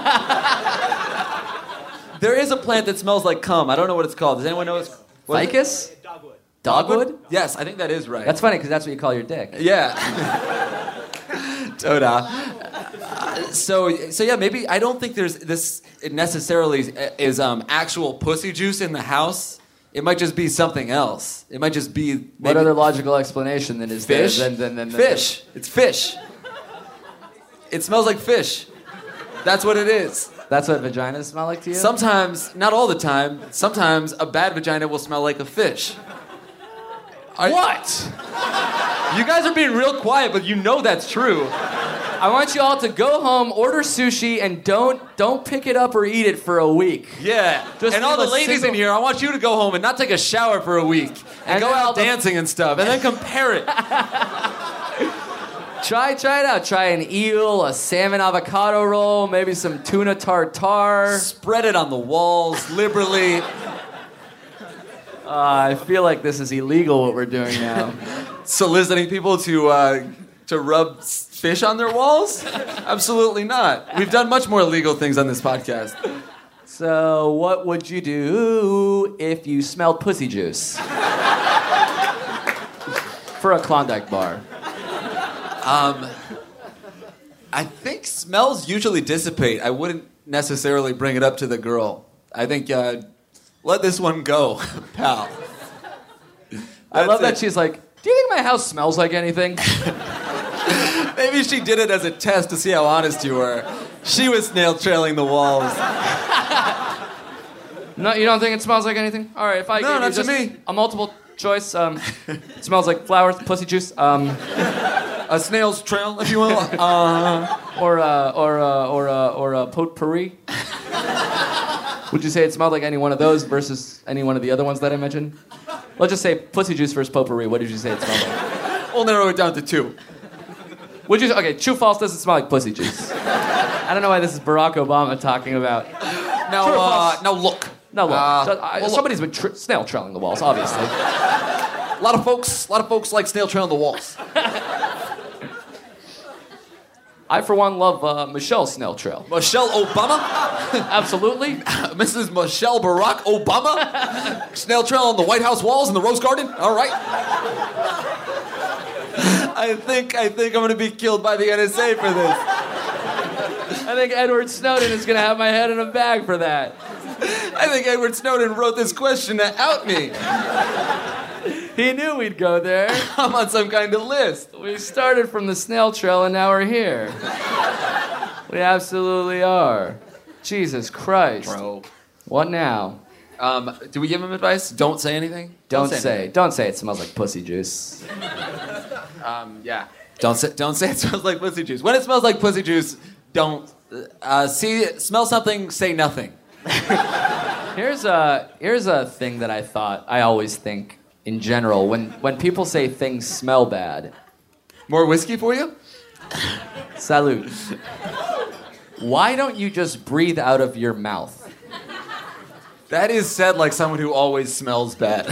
S8: There is a plant that smells like cum. I don't know what it's called. Does anyone know what it's what is it?
S7: Ficus? Dogwood. Dogwood?
S8: Yes, I think that is right.
S7: That's funny because that's what you call your dick.
S8: Yeah. Toda. So, so yeah, maybe I don't think there's this it necessarily is um, actual pussy juice in the house. It might just be something else. It might just be maybe
S7: What other logical explanation than is
S8: fish.
S7: there? Than, than, than, than,
S8: fish. It's fish. It smells like fish. That's what it is.
S7: That's what vaginas smell like to you?
S8: Sometimes, not all the time. Sometimes a bad vagina will smell like a fish. Are-
S7: What?
S8: You guys are being real quiet, but you know that's true.
S7: I want you all to go home, order sushi, and don't don't pick it up or eat it for a week.
S8: Yeah.
S7: Just
S8: and all
S7: feel
S8: the
S7: a
S8: ladies
S7: single-
S8: in here, I want you to go home and not take a shower for a week. And,
S7: And
S8: go
S7: then all
S8: out
S7: the-
S8: dancing and stuff. And then compare it.
S7: Try try it out. Try an eel, a salmon avocado roll, maybe some tuna tartare.
S8: Spread it on the walls liberally.
S7: Uh, I feel like this is illegal what we're doing now.
S8: Soliciting people to uh, to rub s- fish on their walls? Absolutely not. We've done much more illegal things on this podcast.
S7: So, what would you do if you smelled pussy juice? For a Klondike bar.
S8: Um, I think smells usually dissipate. I wouldn't necessarily bring it up to the girl. I think uh, let this one go, pal.
S7: I love
S8: That's
S7: that
S8: it.
S7: she's like, do you think my house smells like anything?
S8: Maybe she did it as a test to see how honest you were. She was snail trailing the walls.
S7: No, you don't think it smells like anything? All right, if I
S8: No,
S7: give
S8: not
S7: you
S8: to
S7: just
S8: me.
S7: a multiple choice, um, it smells like flowers, pussy juice, um,
S8: A snail's trail, if you will. Uh,
S7: or uh, or uh, or uh, or uh, potpourri. Would you say it smelled like any one of those versus any one of the other ones that I mentioned? Let's just say pussy juice versus potpourri. What did you say it smelled like?
S8: we'll narrow it down to two.
S7: Would you? Okay, true, false. Doesn't smell like pussy juice. I don't know why this is Barack Obama talking about.
S8: Now,
S7: True or
S8: uh,
S7: false?
S8: now look.
S7: No, look.
S8: Uh,
S7: So, I-
S8: well, look.
S7: somebody's been tr- snail trailing the walls, obviously.
S8: A lot of folks, a lot of folks like snail trailing the walls.
S7: I, for one, love uh, Michelle Snail Trail.
S8: Michelle Obama,
S7: Absolutely.
S8: Missus Michelle Barack Obama, snail trail on the White House walls in the Rose Garden. All right. I think I think I'm gonna be killed by the N S A for this.
S7: I think Edward Snowden is going to have my head in a bag for that.
S8: I think Edward Snowden wrote this question to out me.
S7: He knew we'd go there.
S8: I'm on some kind of list.
S7: We started from the snail trail and now we're here. We absolutely are. Jesus Christ.
S8: Bro.
S7: What now?
S8: Um, do we give him advice? Don't say anything.
S7: Don't, say.
S8: anything.
S7: Don't say it smells like pussy juice.
S8: Um, yeah. Don't say. Don't say it smells like pussy juice. When it smells like pussy juice, don't uh, see. Smell something. Say nothing.
S7: Here's a here's a thing that I thought I always think in general when when people say things smell bad.
S8: More whiskey for you?
S7: Salute. Why don't you just breathe out of your mouth?
S8: That is said like someone who always smells bad.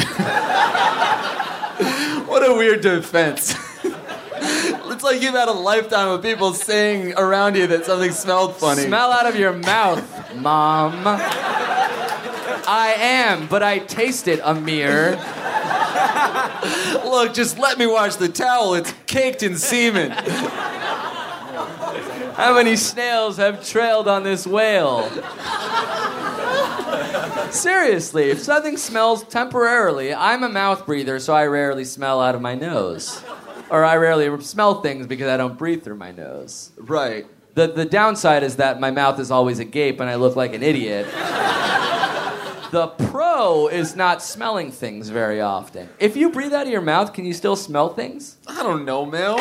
S8: What a weird defense. It's like you've had a lifetime of people saying around you that something smelled funny.
S7: Smell out of your mouth, Mom. I am, but I taste it, Amir.
S8: Look, just let me wash the towel. It's caked in semen.
S7: How many snails have trailed on this whale? Seriously, if something smells temporarily, I'm a mouth breather, so I rarely smell out of my nose. Or I rarely smell things because I don't breathe through my nose.
S8: Right.
S7: The, the downside is that my mouth is always agape and I look like an idiot. The pro is not smelling things very often. If you breathe out of your mouth, can you still smell things?
S8: I don't know, Mel.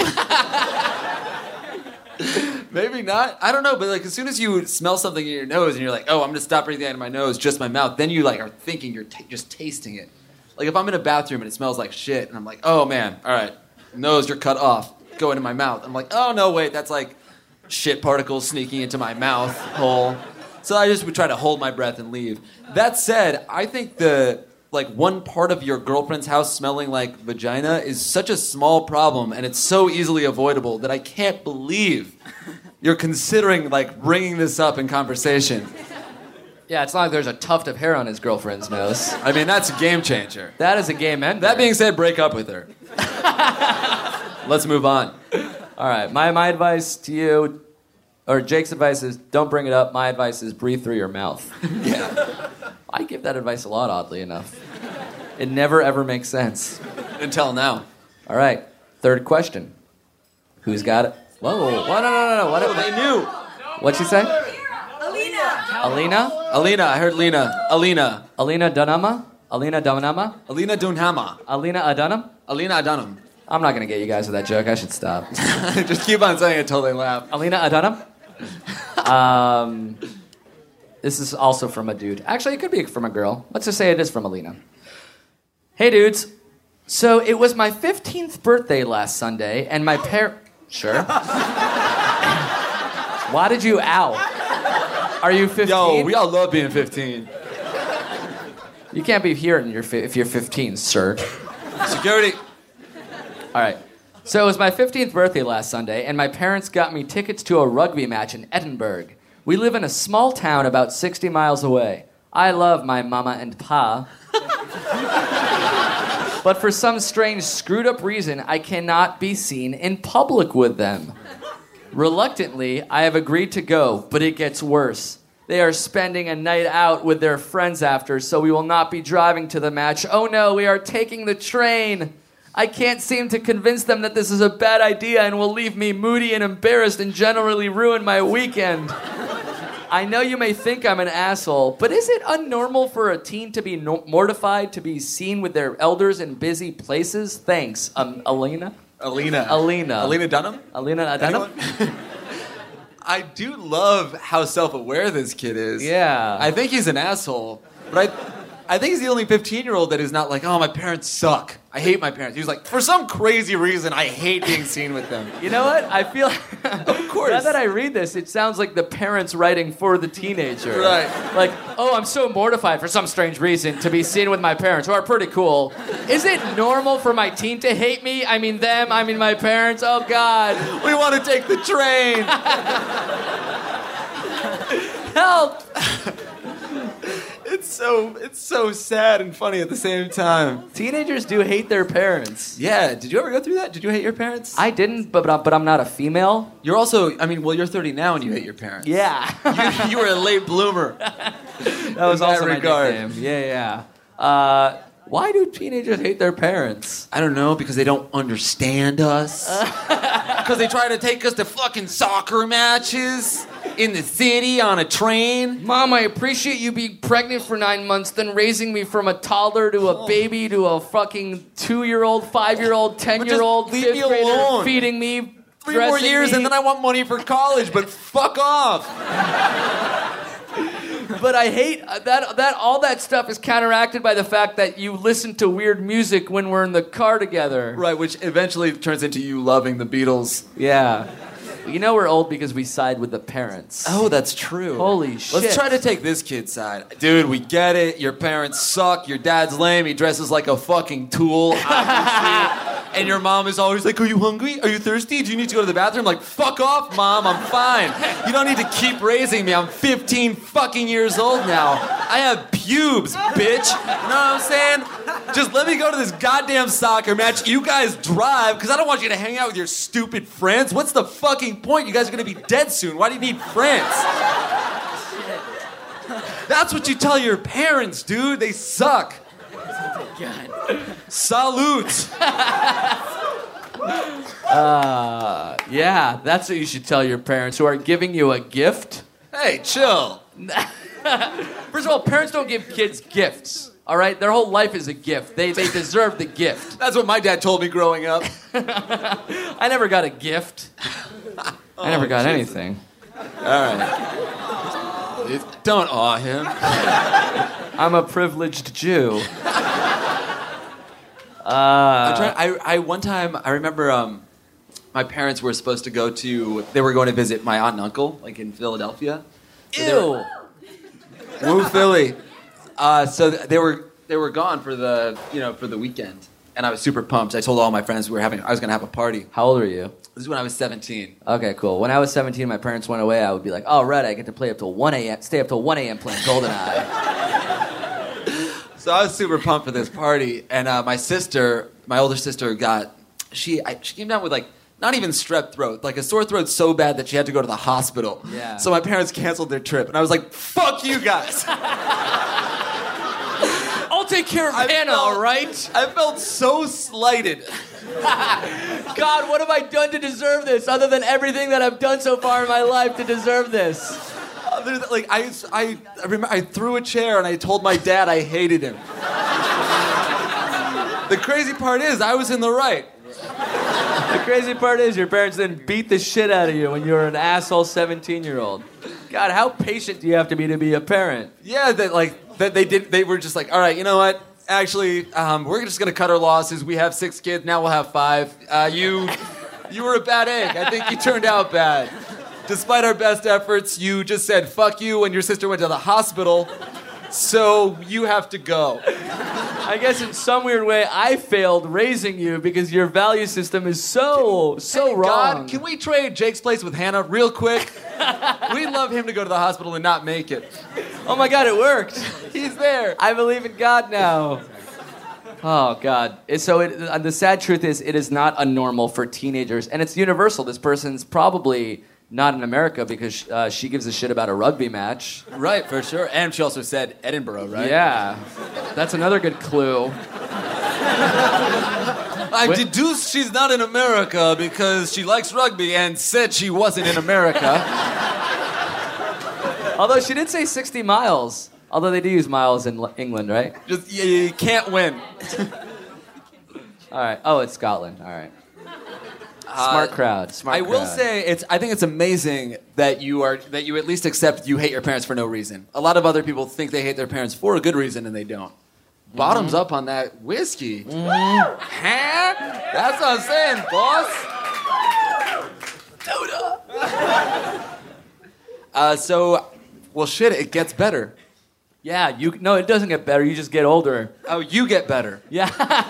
S8: Maybe not. I don't know, but like as soon as you smell something in your nose and you're like, oh, I'm gonna stop breathing out of my nose, just my mouth, then you like are thinking you're t- just tasting it. Like if I'm in a bathroom and it smells like shit, and I'm like, oh man, all right, nose, you're cut off. Go into my mouth. I'm like, oh no, wait, that's like shit particles sneaking into my mouth hole. So I just would try to hold my breath and leave. That said, I think the like one part of your girlfriend's house smelling like vagina is such a small problem, and it's so easily avoidable that I can't believe you're considering like bringing this up in conversation.
S7: Yeah, it's not like there's a tuft of hair on his girlfriend's nose.
S8: I mean, that's a game changer.
S7: That is a game ender.
S8: That being said, break up with her. Let's move on.
S7: All right, my, my advice to you, or Jake's advice is don't bring it up. My advice is breathe through your mouth.
S8: Yeah.
S7: I give that advice a lot, oddly enough. It never, ever makes sense.
S8: Until now.
S7: All right, third question. Who's got it? Whoa, whoa, whoa. no, no, no, no. What,
S8: Oh, they knew.
S7: What'd she say?
S9: Alina.
S7: Alina?
S8: Alina, I heard Lena. Alina.
S7: Alina Dunhama? Alina Dunhama?
S8: Alina Dunhama.
S7: Alina Adunham?
S8: Alina Adunham.
S7: I'm not going to get you guys with that joke. I should stop.
S8: Just keep on saying it until they laugh.
S7: Alina Adunham? um, this is also from a dude. Actually, it could be from a girl. Let's just say it is from Alina. Hey, dudes. So it was my fifteenth birthday last Sunday, and my par... Sure. Why did you ow? Are you fifteen?
S8: Yo, we all love being fifteen.
S7: You can't be here in your fi- if you're fifteen, sir.
S8: Security.
S7: All right. So it was my fifteenth birthday last Sunday, and my parents got me tickets to a rugby match in Edinburgh. We live in a small town about sixty miles away. I love my mama and pa. But for some strange, screwed up reason, I cannot be seen in public with them. Reluctantly, I have agreed to go, but it gets worse. They are spending a night out with their friends after, so we will not be driving to the match. Oh no, we are taking the train. I can't seem to convince them that this is a bad idea and will leave me moody and embarrassed and generally ruin my weekend. I know you may think I'm an asshole, but is it unnormal for a teen to be no- mortified to be seen with their elders in busy places? Thanks, um, Alina.
S8: Alina.
S7: Alina.
S8: Alina Dunham?
S7: Alina Adunham?
S8: I do love how self-aware this kid is.
S7: Yeah.
S8: I think he's an asshole, but I, I think he's the only fifteen-year-old that is not like, oh, my parents suck. I hate my parents. He's like, for some crazy reason, I hate being seen with them.
S7: You know what? I feel...
S8: Of course.
S7: Now that I read this, it sounds like the parents writing for the teenager.
S8: Right.
S7: Like, oh, I'm so mortified for some strange reason to be seen with my parents, who are pretty cool. Is it normal for my teen to hate me? I mean them, I mean my parents. Oh, God.
S8: We want to take the train.
S7: Help!
S8: It's so it's so sad and funny at the same time.
S7: Teenagers do hate their parents.
S8: Yeah, did you ever go through that? Did you hate your parents?
S7: I didn't, but, but I'm not a female.
S8: You're also, I mean, well, you're thirty now and you hate your parents.
S7: Yeah.
S8: you, you were a late bloomer.
S7: That was
S8: In
S7: also
S8: that
S7: my
S8: regard.
S7: nickname. Yeah, yeah. Uh, why do teenagers hate their parents?
S8: I don't know, because they don't understand us. Because they try to take us to fucking soccer matches in the city on a train.
S7: Mom, I appreciate you being pregnant for nine months, then raising me from a toddler to a baby to a fucking two-year-old, five-year-old, ten-year-old,
S8: But just leave
S7: fifth
S8: me
S7: grader,
S8: alone.
S7: feeding me,
S8: Three more
S7: dressing
S8: years
S7: me.
S8: and then I want money for college, but fuck off.
S7: But I hate uh, that. That all that stuff is counteracted by the fact that you listen to weird music when we're in the car together.
S8: Right, which eventually turns into you loving the Beatles.
S7: Yeah. You know we're old because we side with the parents.
S8: Oh, that's true.
S7: Holy shit.
S8: Let's try to take this kid's side. Dude, we get it. Your parents suck. Your dad's lame. He dresses like a fucking tool. Obviously. And your mom is always like, are you hungry? Are you thirsty? Do you need to go to the bathroom? Like, fuck off, Mom. I'm fine. You don't need to keep raising me. I'm fifteen fucking years old now. I have pubes, bitch. You know what I'm saying? Just let me go to this goddamn soccer match. You guys drive, because I don't want you to hang out with your stupid friends. What's the fucking point? You guys are going to be dead soon. Why do you need friends? That's what you tell your parents, dude. They suck. Salute.
S7: Uh, yeah, that's what you should tell your parents who are giving you a gift.
S8: Hey, chill.
S7: First of all, parents don't give kids gifts. All right, their whole life is a gift. They they deserve the gift.
S8: That's what my dad told me growing up.
S7: I never got a gift. I never got anything.
S8: All right. Don't awe him.
S7: I'm a privileged Jew.
S8: I'm trying, I, I one time I remember um, my parents were supposed to go to. They were going to visit my aunt and uncle, like in Philadelphia. So they were- Woo Philly. Uh, so th- they were they were gone for the you know for the weekend, and I was super pumped. I told all my friends we were having. I was going to have a party.
S7: How old are you?
S8: This is when I was seventeen.
S7: Okay, cool. When I was seventeen, my parents went away. I would be like, "All right, I get to play up till one a.m. Stay up till one a.m. playing GoldenEye."
S8: So I was super pumped for this party, and uh, my sister, my older sister, got she I, she came down with like not even strep throat, like a sore throat so bad that she had to go to the hospital.
S7: Yeah.
S8: So my parents canceled their trip, and I was like, "Fuck you guys."
S7: I'll take care of
S8: I
S7: Hannah,
S8: felt-
S7: all right?
S8: I felt so slighted.
S7: God, what have I done to deserve this, other than everything that I've done so far in my life to deserve this?
S8: Other than- Like I, I, I remember I threw a chair and I told my dad I hated him. The crazy part is I was in the right.
S7: The crazy part is your parents didn't beat the shit out of you when you were an asshole seventeen-year-old. God, how patient do you have to be to be a parent?
S8: Yeah, that like that they did. They were just like, all right, you know what? Actually, um, we're just gonna cut our losses. We have six kids now. We'll have five. Uh, you, you were a bad egg. I think you turned out bad. Despite our best efforts, you just said fuck you when your sister went to the hospital. So you have to go.
S7: I guess in some weird way, I failed raising you because your value system is so, so
S8: Hey,
S7: wrong.
S8: God, can we trade Jake's place with Hannah real quick? We'd love him to go to the hospital and not make it.
S7: Oh my God, it worked.
S8: He's there.
S7: I believe in God now. Oh God! It- So it, uh, the sad truth is, it is not unnormal for teenagers, and it's universal. This person's probably not in America because uh, she gives a shit about a rugby match.
S8: Right, for sure. And she also said Edinburgh, right?
S7: Yeah, that's another good clue.
S8: I deduced she's not in America because she likes rugby and said she wasn't in America.
S7: Although she did say sixty miles. Although they do use miles in L- England, right?
S8: Just you, you can't win.
S7: All right. Oh, it's Scotland. All right. Smart crowd. Smart
S8: I will
S7: crowd.
S8: say it's. I think it's amazing that you are that you at least accept you hate your parents for no reason. A lot of other people think they hate their parents for a good reason and they don't. Bottoms up on that whiskey. Huh? That's what I'm saying, boss. Uh, so, well, shit. It gets better.
S7: Yeah. You. No, it doesn't get better. You just get older.
S8: Oh, you get better.
S7: Yeah.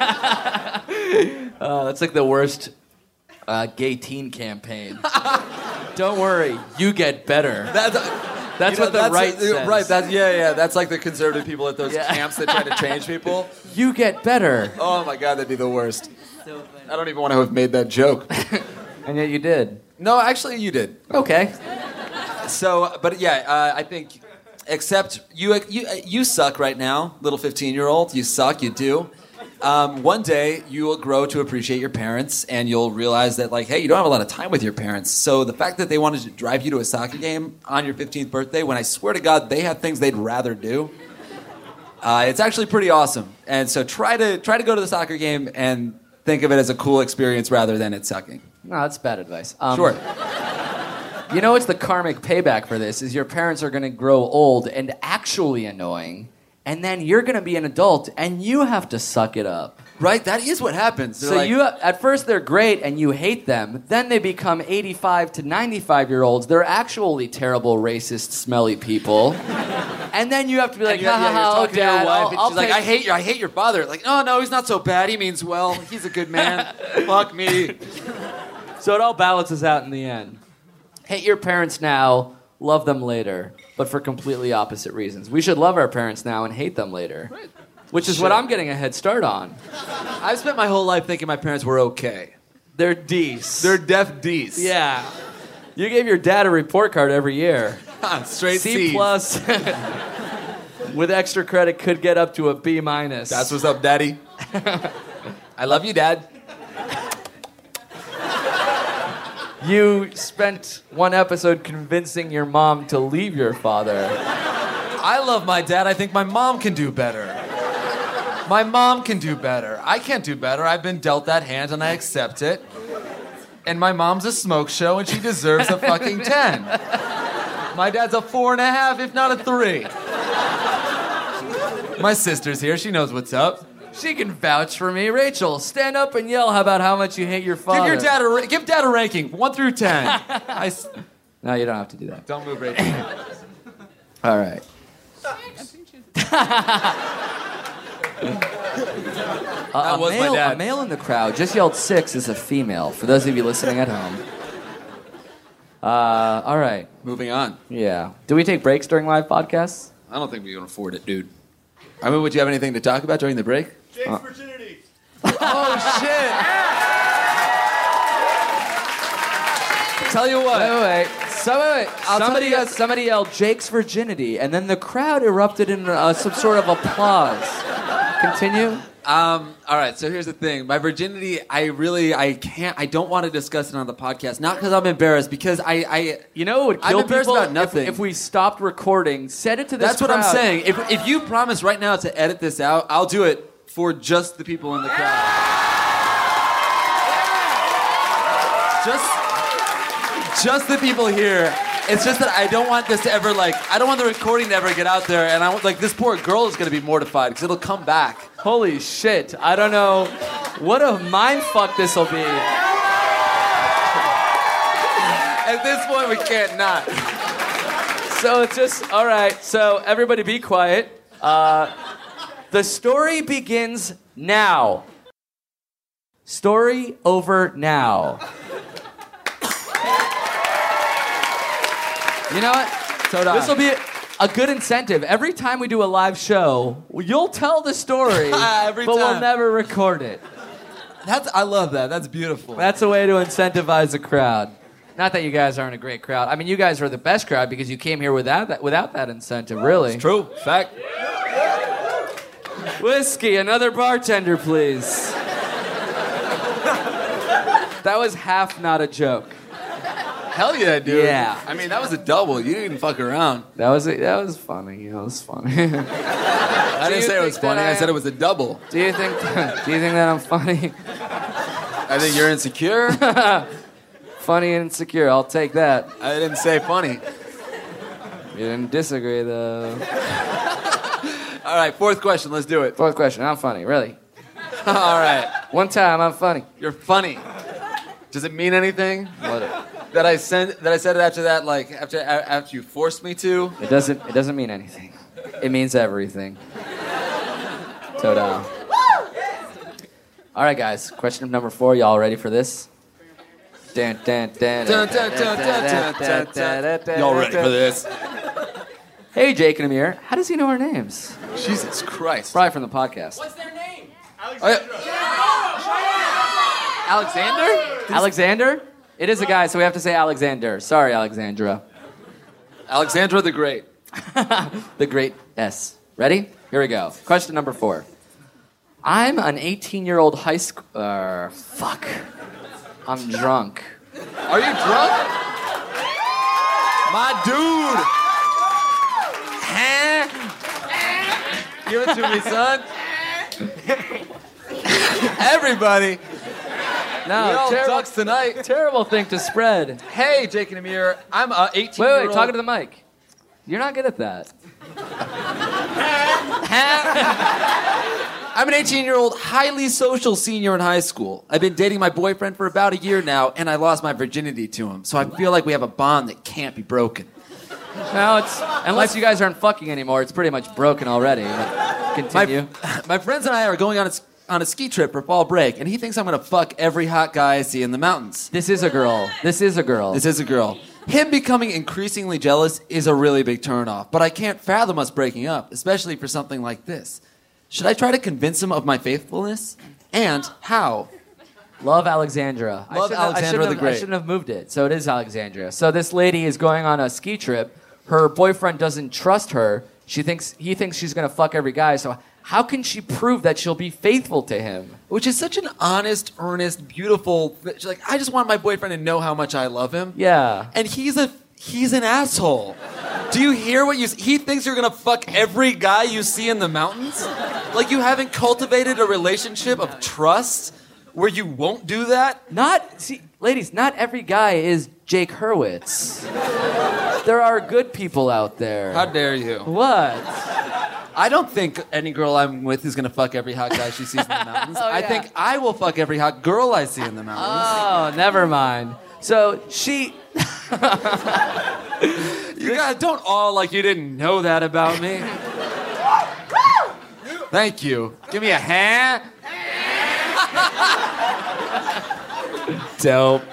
S7: uh, that's like the worst uh, gay teen campaign. Don't worry, you get better.
S8: That's,
S7: That's
S8: you know,
S7: what the right says.
S8: Right. That's yeah, yeah. That's like the conservative people at those
S7: Yeah.
S8: camps that try to change people.
S7: You get better.
S8: Oh my God, that'd be the worst. I don't even want to have made that joke.
S7: And yet you did.
S8: No, actually, you did.
S7: Okay.
S8: So, but yeah, uh, I think, except you, you, you suck right now, little fifteen-year-old. You suck. You do. Um, one day you will grow to appreciate your parents, and you'll realize that, like, hey, you don't have a lot of time with your parents. So the fact that they wanted to drive you to a soccer game on your fifteenth birthday, when I swear to God they have things they'd rather do, uh, it's actually pretty awesome. And so try to try to go to the soccer game and think of it as a cool experience rather than it sucking.
S7: No, that's bad advice. Um,
S8: Sure.
S7: You know what's the karmic payback for this is your parents are going to grow old and actually annoying, and then you're going to be an adult and you have to suck it up.
S8: Right? That is what happens. They're
S7: So
S8: like,
S7: you at first they're great and you hate them. Then they become eighty-five to ninety-five year olds. They're actually terrible, racist, smelly people. And then you have to be like,
S8: And you're,
S7: ha
S8: yeah,
S7: ha
S8: you're
S7: ha, oh,
S8: talking to your
S7: Dad,
S8: wife,
S7: I'll,
S8: and
S7: I'll
S8: she's like,
S7: take-
S8: I hate you, I hate your father. Like, oh no, he's not so bad. He means well. He's a good man. Fuck me.
S7: So it all balances out in the end. Hate your parents now, love them later, but for completely opposite reasons. We should love our parents now and hate them later.
S8: Right.
S7: Which is what I'm getting a head start on.
S8: I've spent my whole life thinking my parents were okay.
S7: They're D's.
S8: They're deaf D's.
S7: Yeah. You gave your dad a report card every year.
S8: Straight
S7: C
S8: C's.
S7: plus with extra credit could get up to a B minus.
S8: That's what's up, Daddy. I love you, Dad.
S7: You spent one episode convincing your mom to leave your father.
S8: I love my dad. I think my mom can do better. My mom can do better. I can't do better. I've been dealt that hand and I accept it. And my mom's a smoke show and she deserves a fucking ten. My dad's a four and a half, if not a three. My sister's here. She knows what's up.
S7: She can vouch for me. Rachel, stand up and yell about how much you hate your father.
S8: Give your dad a ra- give dad a ranking, one through ten. I s-
S7: No, you don't have to do that.
S8: don't move, Rachel.
S7: All right.
S8: That
S7: a,
S8: was
S7: male,
S8: my dad.
S7: a male in the crowd just yelled six is a female, for those of you listening at home. Uh, all right.
S8: Moving on.
S7: Yeah. Do we take breaks during live podcasts?
S8: I don't think we can afford it, dude. I mean, would you have anything to talk about during the break?
S6: Jake's
S7: Uh.
S6: virginity.
S8: Oh shit! Tell you what.
S7: Wait, wait, wait. So, wait, wait.
S8: I'll tell
S7: somebody,
S8: you guys-
S7: somebody yelled Jake's virginity, and then the crowd erupted in uh, some sort of applause. Continue.
S8: Um, all right, so here's the thing. My virginity, I really, I can't, I don't want to discuss it on the podcast. Not because I'm embarrassed, because I, I
S7: You know what would
S8: I'm
S7: kill
S8: embarrassed
S7: people?
S8: about nothing.
S7: If, if we stopped recording, said it to this
S8: that's what I'm
S7: crowd.
S8: saying. If, if you promise right now to edit this out, I'll do it for just the people in the crowd. Just, just the people here. It's just that I don't want this to ever, like, I don't want the recording to ever get out there, and I want, like, this poor girl is going to be mortified, because it'll come back.
S7: Holy shit. I don't know what a mind fuck this will be.
S8: At this point, we can't not.
S7: So it's just, all right, so everybody be quiet. Uh, the story begins now. Story over now. You know what?
S8: So
S7: This will be a good incentive. Every time we do a live show, you'll tell the story,
S8: Every
S7: but we'll
S8: time.
S7: never record it.
S8: That's, I love that. That's beautiful.
S7: That's a way to incentivize the crowd. Not that you guys aren't a great crowd. I mean, you guys are the best crowd because you came here without that, without that incentive, really.
S8: True. Fact.
S7: Whiskey, another bartender, please. That was half not a joke.
S8: Hell yeah, dude.
S7: Yeah.
S8: I mean, that was a double. You didn't even fuck around.
S7: That was that was funny. That was funny.
S8: I
S7: Do
S8: didn't
S7: you
S8: say it was
S7: think that
S8: funny. I,
S7: I
S8: said
S7: am-
S8: it was a double.
S7: Do you think? Do you think that I'm funny?
S8: I think you're insecure.
S7: Funny and insecure. I'll take that.
S8: I didn't say funny.
S7: You didn't disagree though.
S8: All right, fourth question. Let's do it.
S7: Fourth question. I'm funny, really.
S8: All right.
S7: One time, I'm funny.
S8: You're funny. Does it mean anything?
S7: What?
S8: That I sent that I said it after that, like after a- after you forced me to?
S7: It doesn't. It doesn't mean anything. It means everything. Toda. All right, guys. Question number four. Y'all ready for this? Dun, dun, dun,
S8: Dun, dun, dun, dun, dun, dun, dun. Y'all ready for this?
S7: Hey, Jake and Amir. How does he know our names?
S8: Jesus Christ.
S7: Probably from the podcast.
S9: What's their name?
S7: Alexander? Alexander? It is a guy, so we have to say Alexander. Sorry, Alexandra.
S8: Alexandra the Great.
S7: The great S. Ready? Here we go. Question number four. I'm an eighteen-year-old high school... Uh, fuck. I'm drunk.
S8: Are you drunk? My dude. Huh? Give it to me, son. Everybody.
S7: No,
S8: We all
S7: terrible,
S8: ducks tonight.
S7: terrible thing to spread.
S8: Hey, Jake and Amir. I'm a eighteen.
S7: Wait, wait, talking to the mic. You're not good at that.
S8: I'm an eighteen-year-old, highly social senior in high school. I've been dating my boyfriend for about a year now, and I lost my virginity to him. So I feel like we have a bond that can't be broken.
S7: No, it's unless you guys aren't fucking anymore, it's pretty much broken already. But
S8: My,
S7: continue.
S8: my friends and I are going on a, s- on a ski trip for fall break, and he thinks I'm going to fuck every hot guy I see in the mountains.
S7: This is a girl. This is a girl.
S8: This is a girl. Him becoming increasingly jealous is a really big turnoff, but I can't fathom us breaking up, especially for something like this. Should I try to convince him of my faithfulness? And how?
S7: Love Alexandra. I
S8: Love
S7: shouldn't have- I
S8: Alexandra
S7: shouldn't
S8: the
S7: have-
S8: Great.
S7: I shouldn't have moved it. So it is Alexandria. So this lady is going on a ski trip. Her boyfriend doesn't trust her. She thinks he thinks she's gonna fuck every guy. So how can she prove that she'll be faithful to him?
S8: Which is such an honest, earnest, beautiful. She's like, I just want my boyfriend to know how much I love him.
S7: Yeah.
S8: And he's a he's an asshole. Do you hear what you? He thinks you're gonna fuck every guy you see in the mountains. Like you haven't cultivated a relationship of trust where you won't do that.
S7: Not see, ladies. Not every guy is Jake Hurwitz. There are good people out there.
S8: How dare you?
S7: What?
S8: I don't think any girl I'm with is gonna fuck every hot guy she sees in the mountains.
S7: Oh,
S8: I
S7: yeah.
S8: think I will fuck every hot girl I see in the mountains.
S7: Oh, never mind. So she.
S8: You guys don't all like you didn't know that about me. Thank you. Give me a hand.
S7: Dope.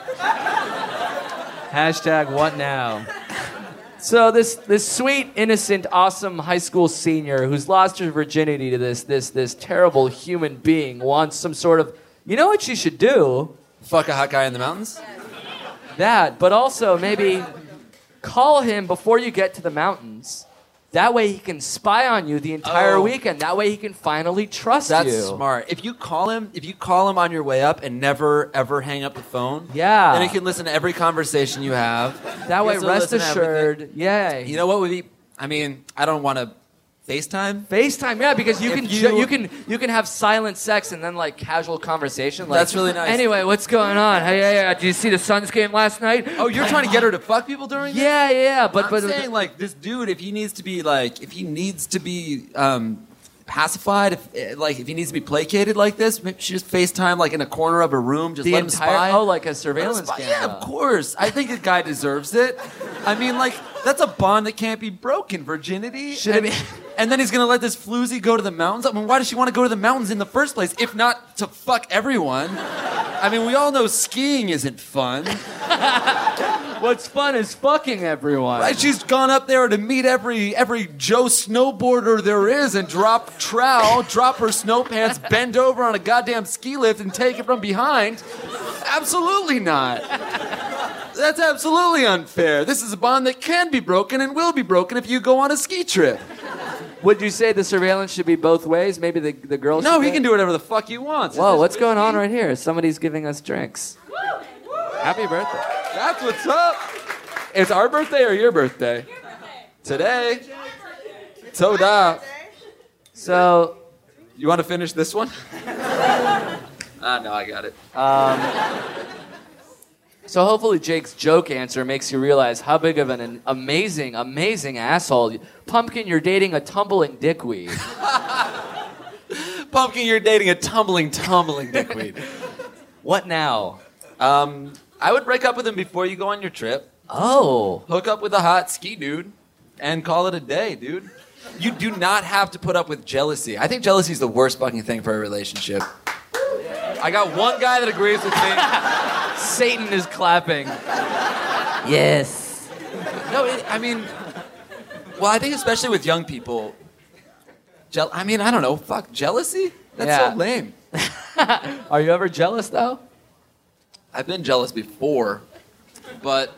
S7: Hashtag what now? So this this sweet, innocent, awesome high school senior who's lost her virginity to this this this terrible human being wants some sort of, you know what she should do?
S8: Fuck a hot guy in the mountains?
S7: That, but also maybe call him before you get to the mountains. That way he can spy on you the entire
S8: Oh.
S7: weekend. That way he can finally trust
S8: That's
S7: you.
S8: smart. If you call him, if you call him on your way up and never ever hang up the phone,
S7: Yeah.
S8: then he can listen to every conversation you have.
S7: That
S8: He
S7: way,
S8: has to
S7: rest
S8: listen to everything.
S7: assured, yeah.
S8: You know what would be? I mean, I don't want to FaceTime.
S7: FaceTime, yeah, because you
S8: If
S7: can
S8: you-
S7: ju- you can you can have silent sex and then like casual conversation. Like,
S8: That's really nice.
S7: Anyway, what's going on? Hey, hey, hey, did you see the Suns game last night?
S8: Oh, you're trying to get her to fuck people during this?
S7: Yeah, yeah, but
S8: I'm
S7: but
S8: saying like this dude, if he needs to be like, if he needs to be um, pacified, if eh, like if he needs to be placated like this, maybe she just FaceTime like in a corner of a room, just
S7: the
S8: let him
S7: entire
S8: spy.
S7: oh, like a
S8: Let him
S7: surveillance
S8: spy.
S7: camera.
S8: Yeah, of course. I think a guy deserves it. I mean, like that's a bond that can't be broken. Virginity.
S7: Should it
S8: and,
S7: be-
S8: and then he's gonna let this floozy go to the mountains. I mean, why does she want to go to the mountains in the first place? If not to fuck everyone. I mean, we all know skiing isn't fun.
S7: What's fun is fucking everyone.
S8: Right, she's gone up there to meet every every Joe snowboarder there is and drop trowel, drop her snow pants, bend over on a goddamn ski lift and take it from behind. Absolutely not. That's absolutely unfair. This is a bond that can be broken and will be broken if you go on a ski trip.
S7: Would you say the surveillance should be both ways? Maybe the the girl.
S8: No,
S7: should
S8: he
S7: go-
S8: can do whatever the fuck he wants.
S7: Whoa, what's going on right here? Somebody's giving us drinks.
S8: Happy birthday. That's what's up. It's our birthday or your birthday? Today. So da.
S7: So,
S8: you want to finish this one? Ah, no, I got it.
S7: So hopefully Jake's joke answer makes you realize how big of an amazing, amazing asshole. Pumpkin, you're dating a tumbling dickweed.
S8: Pumpkin, you're dating a tumbling, tumbling dickweed.
S7: What now?
S8: Um, I would break up with him before you go on your trip.
S7: Oh.
S8: Hook up with a hot ski dude and call it a day, dude. You do not have to put up with jealousy. I think jealousy is the worst fucking thing for a relationship. I got one guy that agrees with me.
S7: Satan is clapping. Yes.
S8: No, it, I mean, well, I think especially with young people, je- I mean, I don't know, fuck, jealousy? That's
S7: Yeah.
S8: so lame.
S7: Are you ever jealous, though?
S8: I've been jealous before, but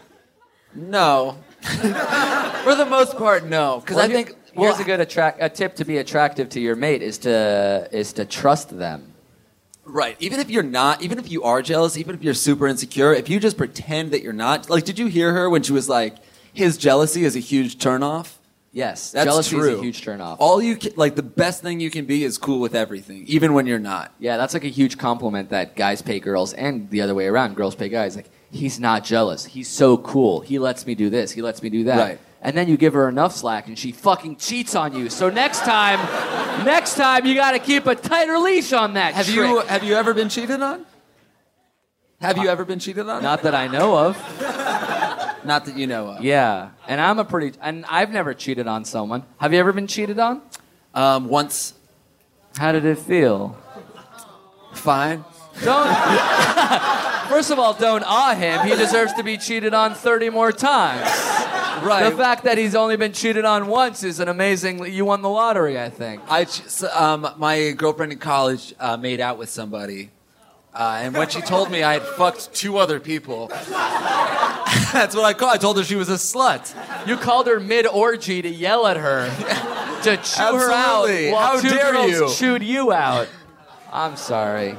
S8: no. For the most part, no. Because
S7: Well,
S8: I
S7: here-
S8: think
S7: here's
S8: well,
S7: a good attract a tip to be attractive to your mate is to is to trust them.
S8: right. Even if you're not, even if you are jealous, even if you're super insecure, if you just pretend that you're not, like, did you hear her when she was like, his jealousy is a huge turnoff?
S7: Yes,
S8: That's
S7: jealousy
S8: true.
S7: is a huge turnoff.
S8: All you can, like, the best thing you can be is cool with everything, even when you're not.
S7: Yeah, that's like a huge compliment that guys pay girls and the other way around. Girls pay guys. Like, he's not jealous. He's so cool. He lets me do this. He lets me do that.
S8: Right.
S7: And then you give her enough slack and she fucking cheats on you. So next time, next time you got to keep a tighter leash on that
S8: Have
S7: trick.
S8: you have you ever been cheated on? Have you ever been cheated on?
S7: Not that I know of.
S8: Not that you know of.
S7: Yeah. And I'm a pretty, and I've never cheated on someone. Have you ever been cheated on?
S8: Um, once.
S7: How did it feel?
S8: Fine.
S7: Don't. First of all, don't awe him. He deserves to be cheated on thirty more times.
S8: Right.
S7: The fact that he's only been cheated on once is an amazing. You won the lottery, I think.
S8: I ch- um, my girlfriend in college uh, made out with somebody, uh, and when she told me I had fucked two other people, that's what I called. I told her she was a slut.
S7: You called her mid orgy to yell at her, to chew her out
S8: Absolutely.
S7: while
S8: How
S7: two
S8: dare
S7: girls
S8: you.
S7: chewed you out. I'm sorry.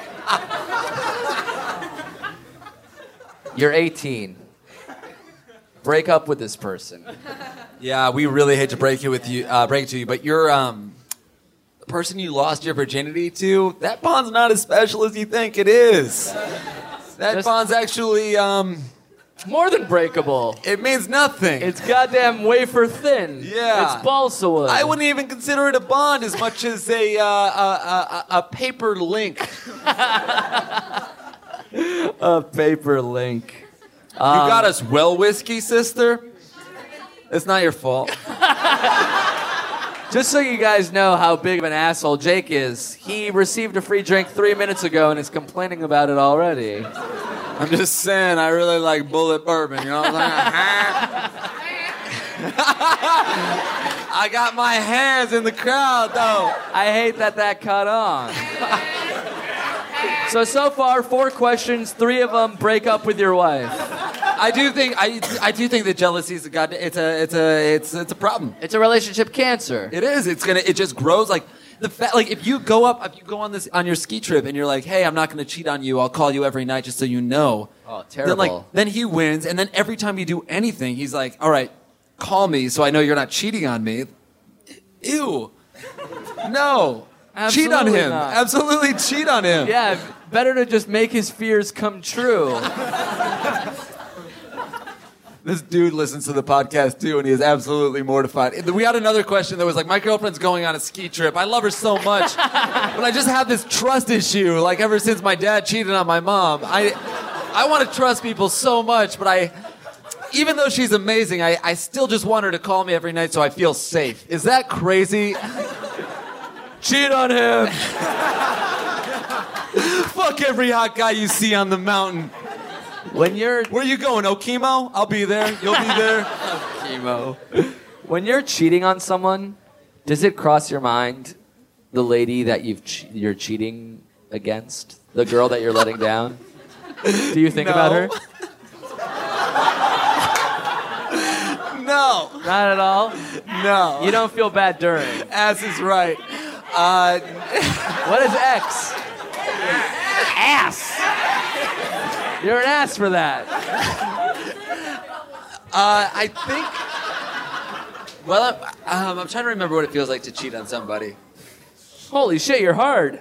S7: You're eighteen. Break up with this person.
S8: Yeah, we really hate to break it with you, uh, break it to you, but you're um, the person you lost your virginity to. That bond's not as special as you think it is. That
S7: Just-
S8: bond's actually um,
S7: More than breakable.
S8: It means nothing.
S7: It's goddamn wafer thin.
S8: Yeah.
S7: It's balsa wood.
S8: I wouldn't even consider it a bond as much as a uh, a, a, a paper link.
S7: A paper link.
S8: You got us well whiskey, sister. It's not your fault.
S7: Just so you guys know how big of an asshole Jake is, he received a free drink three minutes ago and is complaining about it already.
S8: I'm just saying, I really like Bullet Bourbon. You know what I'm saying? I got my hands in the crowd, though.
S7: I hate that that caught on. So, so far, four questions, three of them break up with your wife.
S8: I do think I, I do think that jealousy is a god. It's a it's a it's it's a problem.
S7: It's a relationship cancer.
S8: It is. It's gonna. It just grows like the fact. Like if you go up, if you go on this on your ski trip and you're like, hey, I'm not gonna cheat on you. I'll call you every night just so you know.
S7: Oh, terrible.
S8: Then like then he wins, and then every time you do anything, he's like, all right, call me so I know you're not cheating on me. Ew. No.
S7: Absolutely
S8: cheat on him.
S7: not.
S8: Absolutely cheat on him.
S7: Yeah, better to just make his fears come true.
S8: This dude listens to the podcast too, and he is absolutely mortified. We had another question that was like, my girlfriend's going on a ski trip. I love her so much, but I just have this trust issue. Like ever since my dad cheated on my mom, I, I want to trust people so much, but I, even though she's amazing, I, I still just want her to call me every night so I feel safe. Is that crazy? Cheat on him. Fuck every hot guy you see on the mountain.
S7: When you're
S8: Where you going, Okemo? I'll be there. You'll be there.
S7: Okemo. When you're cheating on someone, does it cross your mind the lady that you've che- you're cheating against, the girl that you're letting down? Do you think
S8: No.
S7: about her?
S8: No.
S7: Not at all.
S8: No.
S7: You don't feel bad during.
S8: Ass is right. Uh,
S7: What is X? Ass. You're an ass for that.
S8: uh, I think. Well, I'm, um, I'm trying to remember what it feels like to cheat on somebody.
S7: Holy shit, you're hard.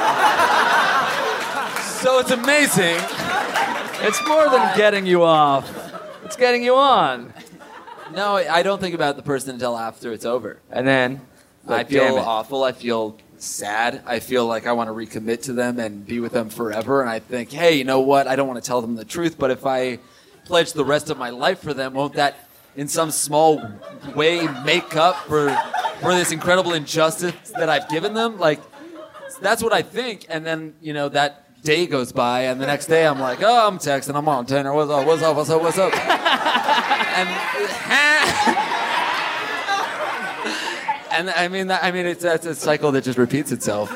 S8: So it's amazing.
S7: It's more than getting you off. It's getting you on.
S8: No, I don't think about the person until after it's over.
S7: And then,
S8: I
S7: like, damn
S8: feel
S7: it.
S8: awful. I feel sad. I feel like I want to recommit to them and be with them forever. And I think, hey, you know what? I don't want to tell them the truth, but if I pledge the rest of my life for them, won't that, in some small way, make up for for this incredible injustice that I've given them? Like, that's what I think. And then, you know, that day goes by, and the next day I'm like, oh, I'm texting, I'm on Tinder. What's up? What's up? What's up? What's up? and. And I mean, that, I mean, it's, it's a cycle that just repeats itself.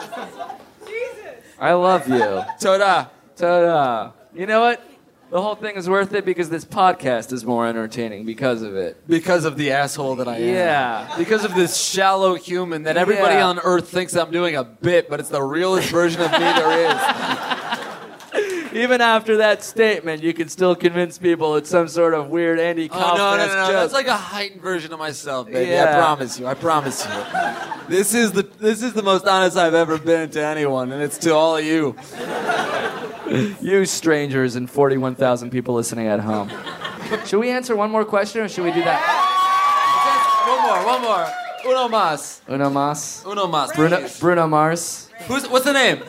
S7: I love you.
S8: Toda.
S7: Ta-da. You know what? The whole thing is worth it because this podcast is more entertaining because of it.
S8: Because of the asshole that I am.
S7: Yeah.
S8: Because of this shallow human that everybody
S7: Yeah.
S8: on earth thinks I'm doing a bit, but it's the realest version of me there is.
S7: Even after that statement, you can still convince people it's some sort of weird Andy
S8: Oh,
S7: Kaufman
S8: no, no, no, no.
S7: joke.
S8: That's like a heightened version of myself, baby.
S7: Yeah.
S8: I promise you. I promise you. This is the this is the most honest I've ever been to anyone, and it's to all of you.
S7: You strangers and forty-one thousand people listening at home. Should we answer one more question or should we do that?
S8: One more, one more. Uno mas.
S7: Uno mas.
S8: Uno mas.
S7: Bruno,
S8: please.
S7: Bruno Mars.
S8: Who's, what's the name?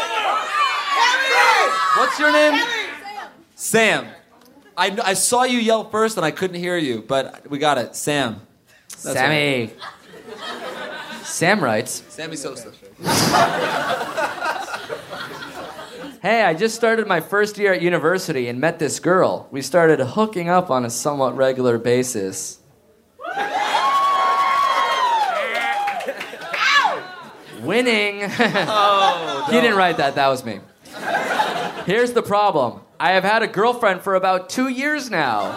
S8: What's your name? Sam. I, I saw you yell first and I couldn't hear you, but we got it. Sam. That's
S7: Sammy. Sam writes,
S8: Sammy Sosa.
S7: hey, I just started my first year at university and met this girl. We started hooking up on a somewhat regular basis. Winning.
S8: Oh,
S7: He didn't write that, that was me. Here's the problem. I have had a girlfriend for about two years now.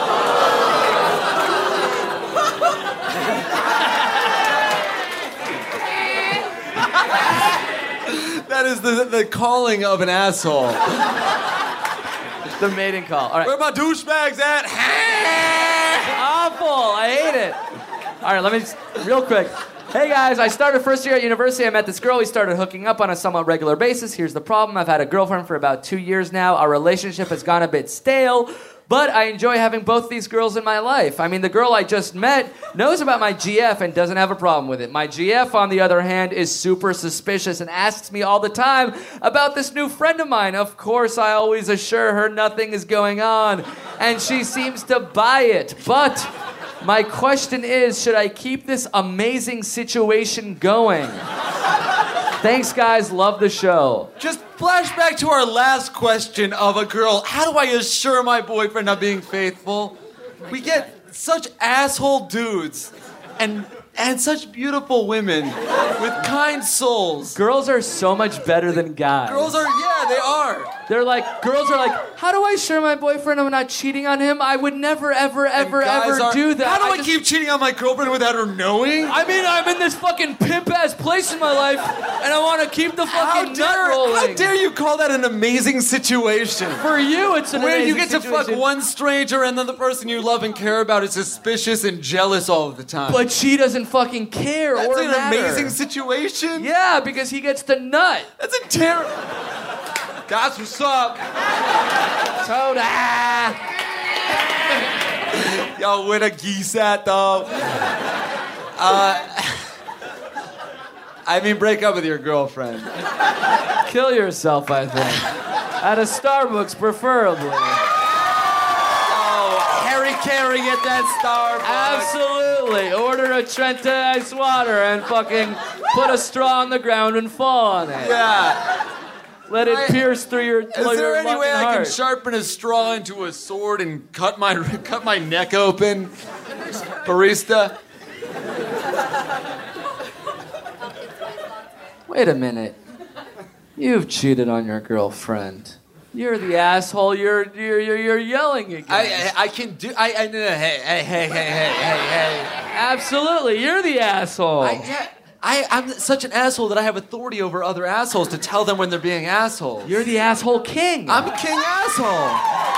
S8: That is the, the calling of an asshole.
S7: The mating call. All right.
S8: Where my douchebags at?
S7: Awful. I hate it. All right, let me just, real quick. Hey guys, I started first year at university. I met this girl. We started hooking up on a somewhat regular basis. Here's the problem. I've had a girlfriend for about two years now. Our relationship has gone a bit stale, But I enjoy having both these girls in my life. I mean, the girl I just met knows about my G F and doesn't have a problem with it. My G F, on the other hand, is super suspicious and asks me all the time about this new friend of mine. Of course, I always assure her nothing is going on, and she seems to buy it. But my question is, should I keep this amazing situation going? Thanks, guys. Love the show.
S10: Just flashback to our last question of a girl. How do I assure my boyfriend I'm being faithful? We get such asshole dudes and and such beautiful women with kind souls.
S7: Girls are so much better than guys.
S10: Girls are, yeah, they are.
S7: They're like, girls are like, how do I assure my boyfriend I'm not cheating on him? I would never, ever, ever, ever
S10: are,
S7: do that.
S10: How do I,
S7: I just,
S10: keep cheating on my girlfriend without her knowing?
S7: I mean, I'm in this fucking pimp-ass place in my life, and I want to keep the fucking
S10: how dare,
S7: nut rolling.
S10: How dare you call that an amazing situation?
S7: For you, it's an
S10: Where
S7: amazing
S10: you get
S7: situation.
S10: to fuck one stranger and then the person you love and care about is suspicious and jealous all of the time.
S7: But she doesn't fucking care
S10: That's
S7: or
S10: an
S7: matter.
S10: amazing situation.
S7: Yeah, because he gets the nut.
S10: That's a terrible... That's what's up.
S7: Soda.
S10: Yo, where the geese at, though? Uh, I mean, break up with your girlfriend.
S7: Kill yourself, I think. At a Starbucks, preferably.
S10: Oh, Harry Carey at that Starbucks.
S7: Absolutely. Order a Trenta ice water and fucking put a straw on the ground and fall on it.
S10: Yeah.
S7: Let it
S10: I,
S7: pierce through your
S10: Is there
S7: your
S10: any way I
S7: heart.
S10: can sharpen a straw into a sword and cut my cut my neck open, barista?
S7: Wait a minute. You've cheated on your girlfriend. You're the asshole. You're you're you're, you're yelling again.
S10: I, I I can do. I, I no, no, hey hey hey hey hey hey hey.
S7: Absolutely, you're the asshole.
S10: I, yeah. I, I'm such an asshole that I have authority over other assholes to tell them when they're being assholes.
S7: You're the asshole king.
S10: I'm a king asshole.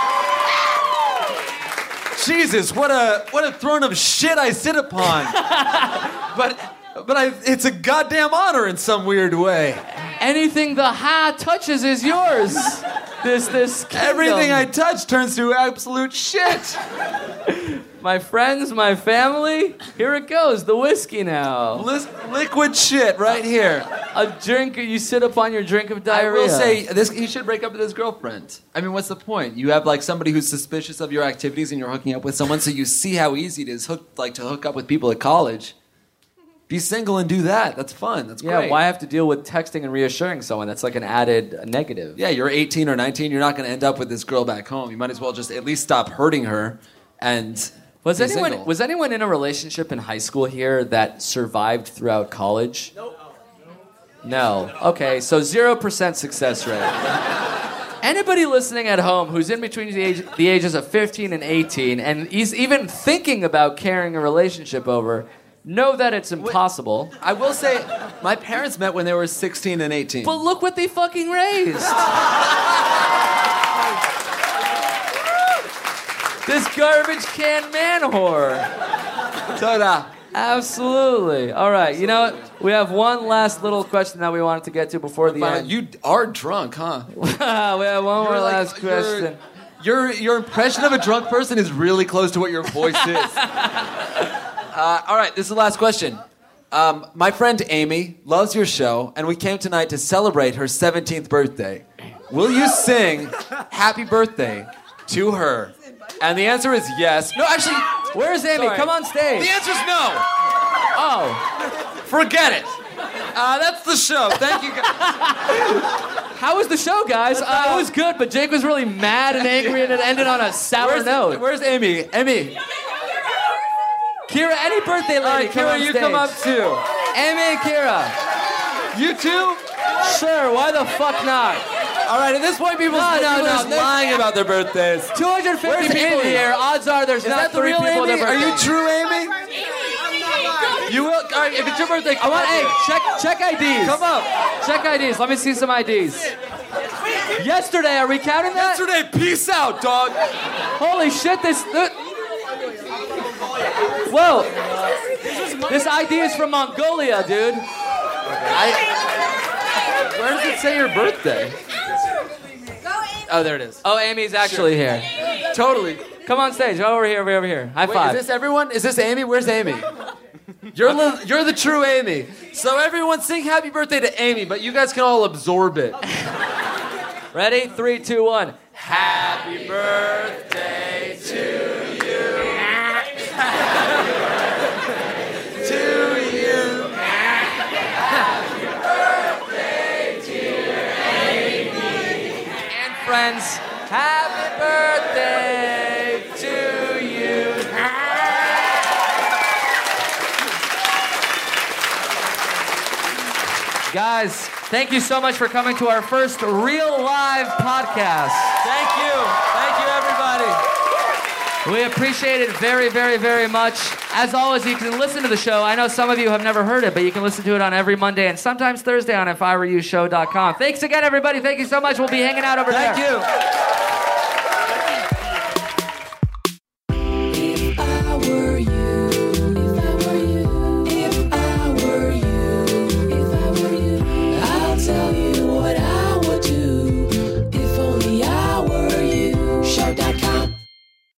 S10: Jesus, what a what a throne of shit I sit upon. but but I, it's a goddamn honor in some weird way.
S7: Anything the ha touches is yours. This this kingdom.
S10: Everything I touch turns to absolute shit.
S7: My friends, my family, here it goes, the whiskey now.
S10: Lis- liquid shit right here.
S7: A drink, you sit upon your drink of diarrhea.
S10: I will say, this, he should break up with his girlfriend. I mean, what's the point? You have like somebody who's suspicious of your activities and you're hooking up with someone, so you see how easy it is hook, like to hook up with people at college. Be single and do that. That's fun. That's
S7: yeah,
S10: great.
S7: why have to deal with texting and reassuring someone? That's like an added negative.
S10: Yeah, you're eighteen or nineteen. You're not going to end up with this girl back home. You might as well just at least stop hurting her and...
S7: Was
S10: be
S7: anyone
S10: single.
S7: was anyone in a relationship in high school here that survived throughout college?
S10: Nope.
S7: No. Okay, so zero percent success rate. Anybody listening at home who's in between the, age, the ages of fifteen and eighteen and is even thinking about carrying a relationship over, know that it's impossible.
S10: I will say, my parents met when they were sixteen and eighteen.
S7: But look what they fucking raised. This garbage can man whore.
S10: Ta-da.
S7: Absolutely. All right. You know what? We have one last little question that we wanted to get to before the end.
S10: You are drunk, huh?
S7: We have one more
S10: You're like-
S7: last question.
S10: Your your impression of a drunk person is really close to what your voice is. uh, all right, this is the last question. Um, my friend Amy loves your show, and we came tonight to celebrate her seventeenth birthday. Will you sing "Happy Birthday" to her? And the answer is yes. No, actually,
S7: where's Amy?
S10: Sorry.
S7: Come on stage.
S10: The answer's no.
S7: Oh,
S10: forget it. Uh, that's the show. Thank you, guys.
S7: How was the show, guys? Uh, it was good, but Jake was really mad and angry, and it ended on a sour
S10: where's,
S7: note.
S10: Where's Amy? Amy.
S7: Kira, any birthday lady,
S10: All right,
S7: come
S10: Kira,
S7: on
S10: you
S7: stage.
S10: come up too.
S7: Amy, Kira.
S10: You too?
S7: Sure, why the fuck not?
S10: All right, at this point, people,
S7: No, no,
S10: people
S7: no,
S10: are just
S7: there's-
S10: lying about their birthdays.
S7: two hundred fifty
S10: Where's
S7: people
S10: Amy?
S7: here. Odds are there's
S10: Is
S7: not
S10: that the
S7: three
S10: real
S7: people
S10: Amy?
S7: with their
S10: Are you
S7: birthday.
S10: true, Amy? You will. All right, if it's your birthday,
S7: I
S10: come
S7: want,
S10: up
S7: hey,
S10: here.
S7: check check I Ds.
S10: Come up.
S7: Check I Ds. Let me see some I Ds. Yesterday, are we counting that?
S10: Yesterday, peace out, dog.
S7: Holy shit, this... this Whoa. This I D is from Mongolia, dude.
S10: I, where does it say your birthday?
S9: Go, Amy.
S10: Oh, there it is.
S7: Oh, Amy's actually here.
S10: Totally.
S7: Come on stage. Over here, over here, over here. High
S10: Wait,
S7: five.
S10: is this everyone? Is this Amy? Where's Amy? You're the, you're the true Amy. So everyone sing happy birthday to Amy, but you guys can all absorb it.
S7: Ready? Three, two, one.
S10: Happy birthday to you. To you. Happy birthday, dear Amy.
S7: And friends, happy birthday to you. Guys, thank you so much for coming to our first real live podcast.
S10: Thank you. Thank you, everybody.
S7: We appreciate it very, very, very much. As always, you can listen to the show. I know some of you have never heard it, but you can listen to it on every Monday and sometimes Thursday on if I were you show dot com. Thanks again, everybody. Thank you so much. We'll be hanging out over there.
S10: Thank you.